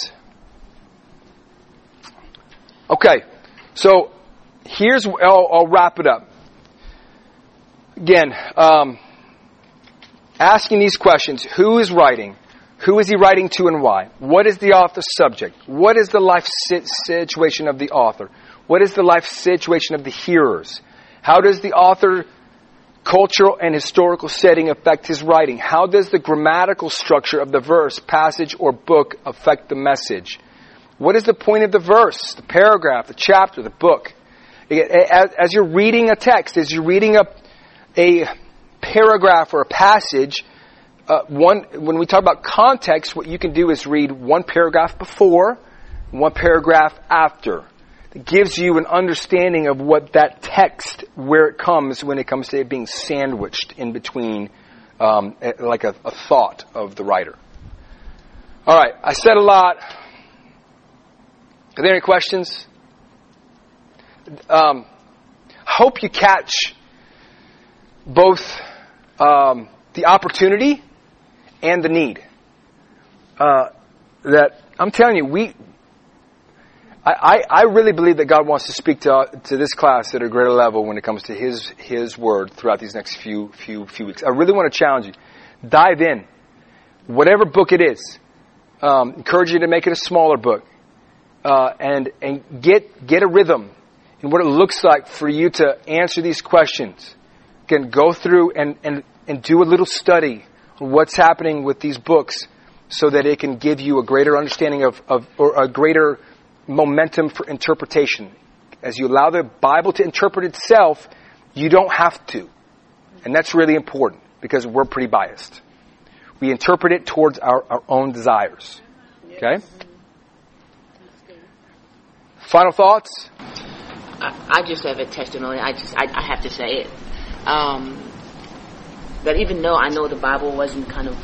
Okay, so I'll wrap it up. Again, asking these questions: who is writing? Who is he writing to and why? What is the author's subject? What is the life situation of the author? What is the life situation of the hearers? How does the author cultural and historical setting affect his writing? How does the grammatical structure of the verse, passage, or book affect the message? What is the point of the verse, the paragraph, the chapter, the book? As you're reading a text, as you're reading a paragraph or a passage, when we talk about context, what you can do is read one paragraph before, one paragraph after. It gives you an understanding of what that text, where it comes when it comes to it being sandwiched in between, like a thought of the writer. All right, I said a lot. Are there any questions? Hope you catch both the opportunity and the need. That I'm telling you, I really believe that God wants to speak to this class at a greater level when it comes to His Word throughout these next few weeks. I really want to challenge you. Dive in. Whatever book it is. Encourage you to make it a smaller book. And get a rhythm in what it looks like for you to answer these questions. Again, go through and do a little study on what's happening with these books so that it can give you a greater understanding or a greater momentum for interpretation. As you allow the Bible to interpret itself, you don't have to. And that's really important because we're pretty biased. We interpret it towards our own desires. Okay? Final thoughts? I just have a testimony. I have to say it. That even though I know the Bible wasn't kind of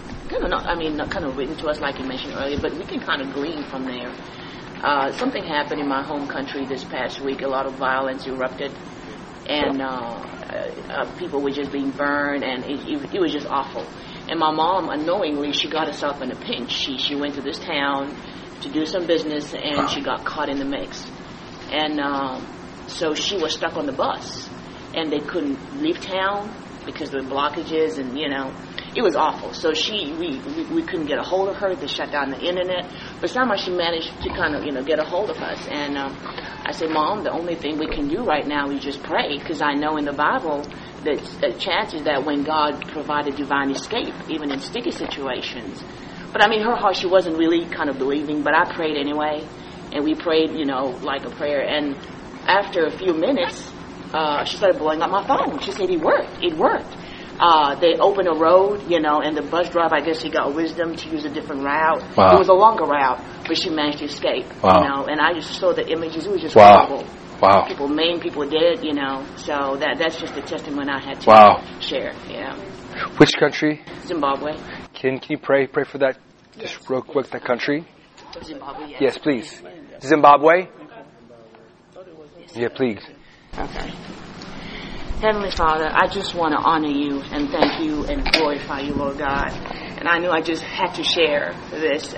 written to us like you mentioned earlier, but we can kind of glean from there. Something happened in my home country this past week. A lot of violence erupted, and people were just being burned, and it was just awful. And my mom, unknowingly, she got herself in a pinch. She went to this town to do some business, and she got caught in the mix. And so she was stuck on the bus, and they couldn't leave town because of the blockages, and it was awful. So we couldn't get a hold of her. They shut down the internet, but somehow she managed to kind of get a hold of us. And I said, Mom, the only thing we can do right now is just pray, because I know in the Bible that the chances that when God provided divine escape, even in sticky situations. But I mean, her heart, she wasn't really kind of believing, but I prayed anyway. And we prayed, like a prayer. And after a few minutes, she started blowing up my phone. She said, it worked. They opened a road, and the bus driver, I guess he got wisdom to use a different route. Wow. It was a longer route, but she managed to escape, Wow. And I just saw the images. It was just Wow. horrible. Wow. People maimed, people dead, So that's just the testimony I had to share, Which country? Zimbabwe. Can you pray for that, just real quick, that country? Zimbabwe, yes. Yes, please. Zimbabwe? Yeah, please. Okay. Heavenly Father, I just want to honor you and thank you and glorify you, Lord God. And I knew I just had to share this.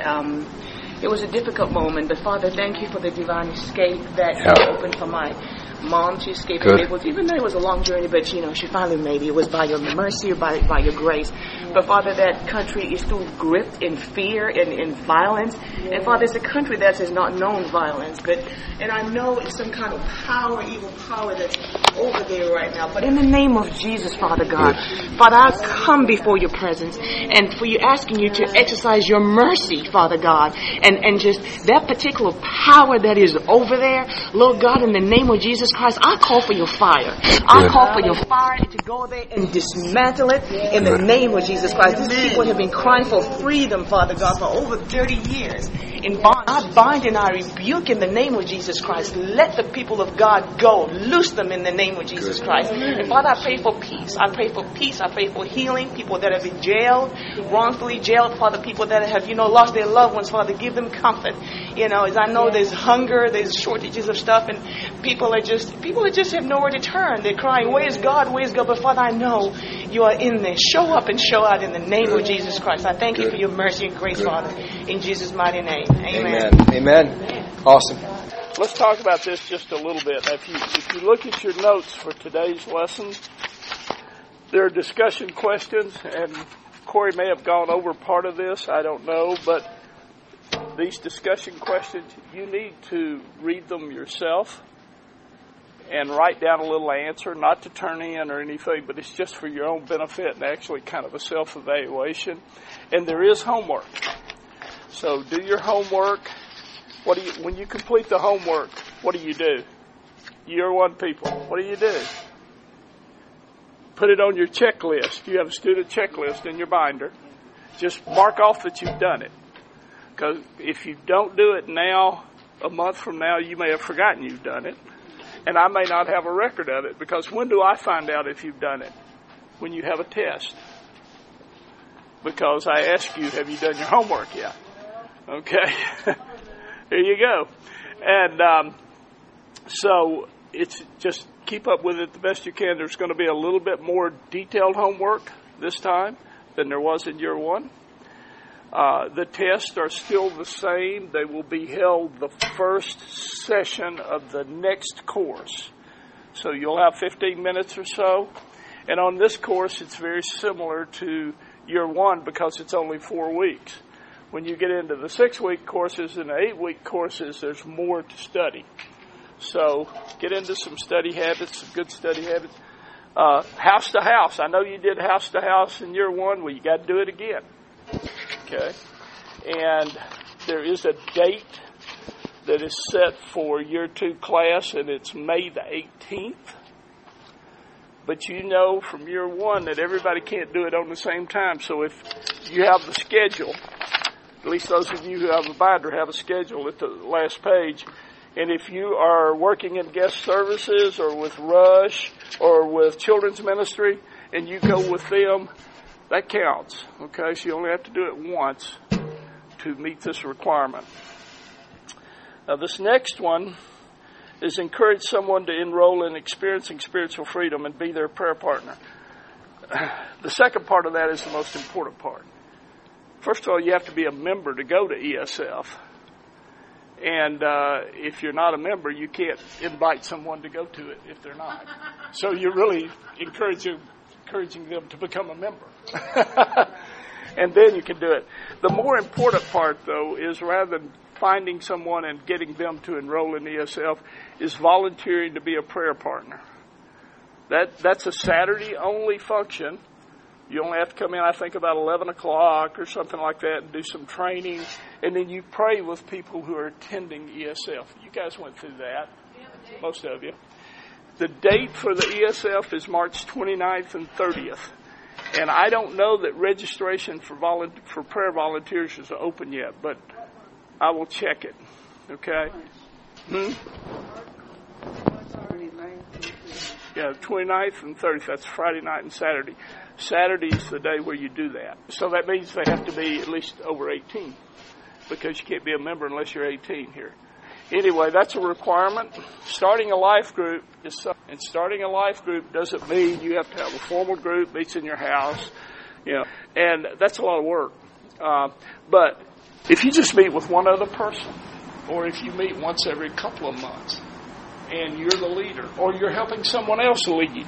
It was a difficult moment, but Father, thank you for the divine escape that you opened for my mom to escape. Even though it was a long journey, but she finally made it. It was by your mercy, by your grace. But Father, that country is still gripped in fear and in violence. And Father, it's a country that has not known violence. And I know it's some kind of power, evil power that's over there right now. But in the name of Jesus, Father God, Father, I come before your presence and for you asking you to exercise your mercy, Father God, and just that particular power that is over there, Lord God, in the name of Jesus Christ, I call for your fire. I call for your fire to go there and dismantle it in the name of Jesus Christ. These people have been crying for freedom, Father God, for over 30 years. In bond, I bind and I rebuke in the name of Jesus Christ. Let the people of God go. Loose them in the name of Jesus Christ. And Father, I pray for peace. I pray for peace. I pray for healing. People that have been jailed, wrongfully jailed, Father, people that have, lost their loved ones, Father, give them comfort. As I know there's hunger, there's shortages of stuff, and people just have nowhere to turn. They're crying, where's God? Where's God? But Father, I know you are in there. Show up and show out in the name of Jesus Christ. I thank you for your mercy and grace, Father, in Jesus' mighty name. Amen. Awesome. Let's talk about this just a little bit. Now, if you look at your notes for today's lesson, there are discussion questions, and Corey may have gone over part of this, I don't know, but these discussion questions, you need to read them yourself and write down a little answer, not to turn in or anything, but it's just for your own benefit and actually kind of a self-evaluation. And there is homework. So do your homework. When you complete the homework, what do? Year one people, what do? Put it on your checklist. You have a student checklist in your binder. Just mark off that you've done it. Because if you don't do it now, a month from now, you may have forgotten you've done it. And I may not have a record of it. Because when do I find out if you've done it? When you have a test. Because I ask you, have you done your homework yet? Okay. Here you go. And so it's just keep up with it the best you can. There's going to be a little bit more detailed homework this time than there was in year one. The tests are still the same. They will be held the first session of the next course. So you'll have 15 minutes or so. And on this course, it's very similar to year one because it's only 4 weeks. When you get into the 6-week courses and the 8-week courses, there's more to study. So get into some study habits, some good study habits. House to house. I know you did house to house in year one. Well, you got to do it again. Okay? And there is a date that is set for year 2 class, and it's May the 18th. But you know from year 1 that everybody can't do it on the same time. So if you have the schedule, at least those of you who have a binder have a schedule at the last page. And if you are working in guest services or with Rush or with children's ministry and you go with them, that counts. Okay, so you only have to do it once to meet this requirement. Now this next one is encourage someone to enroll in experiencing spiritual freedom and be their prayer partner. The second part of that is the most important part. First of all, you have to be a member to go to ESF. And if you're not a member, you can't invite someone to go to it if they're not. So you're really encouraging them to become a member. And then you can do it. The more important part, though, is rather than finding someone and getting them to enroll in ESF, is volunteering to be a prayer partner. That's a Saturday-only function. You only have to come in, I think, about 11 o'clock or something like that and do some training. And then you pray with people who are attending ESF. You guys went through that, most of you. The date for the ESF is March 29th and 30th. And I don't know that registration for prayer volunteers is open yet, but I will check it. Okay? Yeah, 29th and 30th. That's Friday night and Saturday. Saturday is the day where you do that. So that means they have to be at least over 18 because you can't be a member unless you're 18 here. Anyway, that's a requirement. Starting a life group and starting a life group doesn't mean you have to have a formal group, meets in your house, and that's a lot of work. But if you just meet with one other person, or if you meet once every couple of months, and you're the leader, or you're helping someone else lead,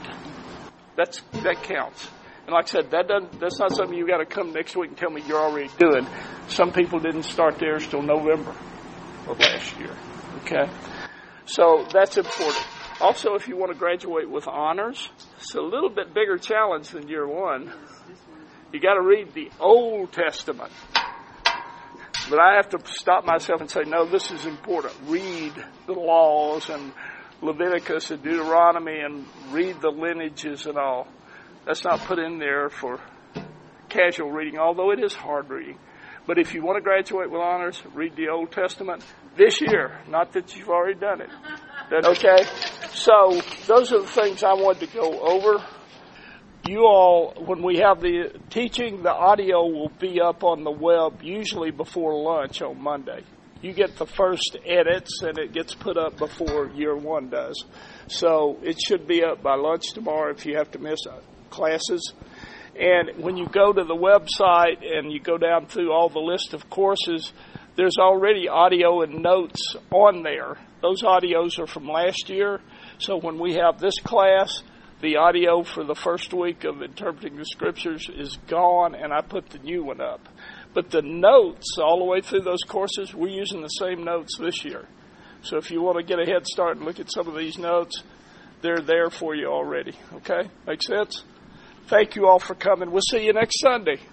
that counts. And like I said, that's not something you got to come next week and tell me you're already doing. Some people didn't start theirs till November of last year. Okay? So that's important. Also, if you want to graduate with honors, it's a little bit bigger challenge than year one. You got to read the Old Testament. But I have to stop myself and say, no, this is important. Read the laws and Leviticus and Deuteronomy and read the lineages and all. That's not put in there for casual reading, although it is hard reading. But if you want to graduate with honors, read the Old Testament this year. Not that you've already done it. Okay? So those are the things I wanted to go over. You all, when we have the teaching, the audio will be up on the web usually before lunch on Monday. You get the first edits, and it gets put up before year one does. So it should be up by lunch tomorrow if you have to miss classes. And when you go to the website and you go down through all the list of courses, there's already audio and notes on there. Those audios are from last year. So when we have this class, the audio for the first week of Interpreting the Scriptures is gone, and I put the new one up. But the notes all the way through those courses, we're using the same notes this year. So if you want to get a head start and look at some of these notes, they're there for you already. Okay? Make sense? Thank you all for coming. We'll see you next Sunday.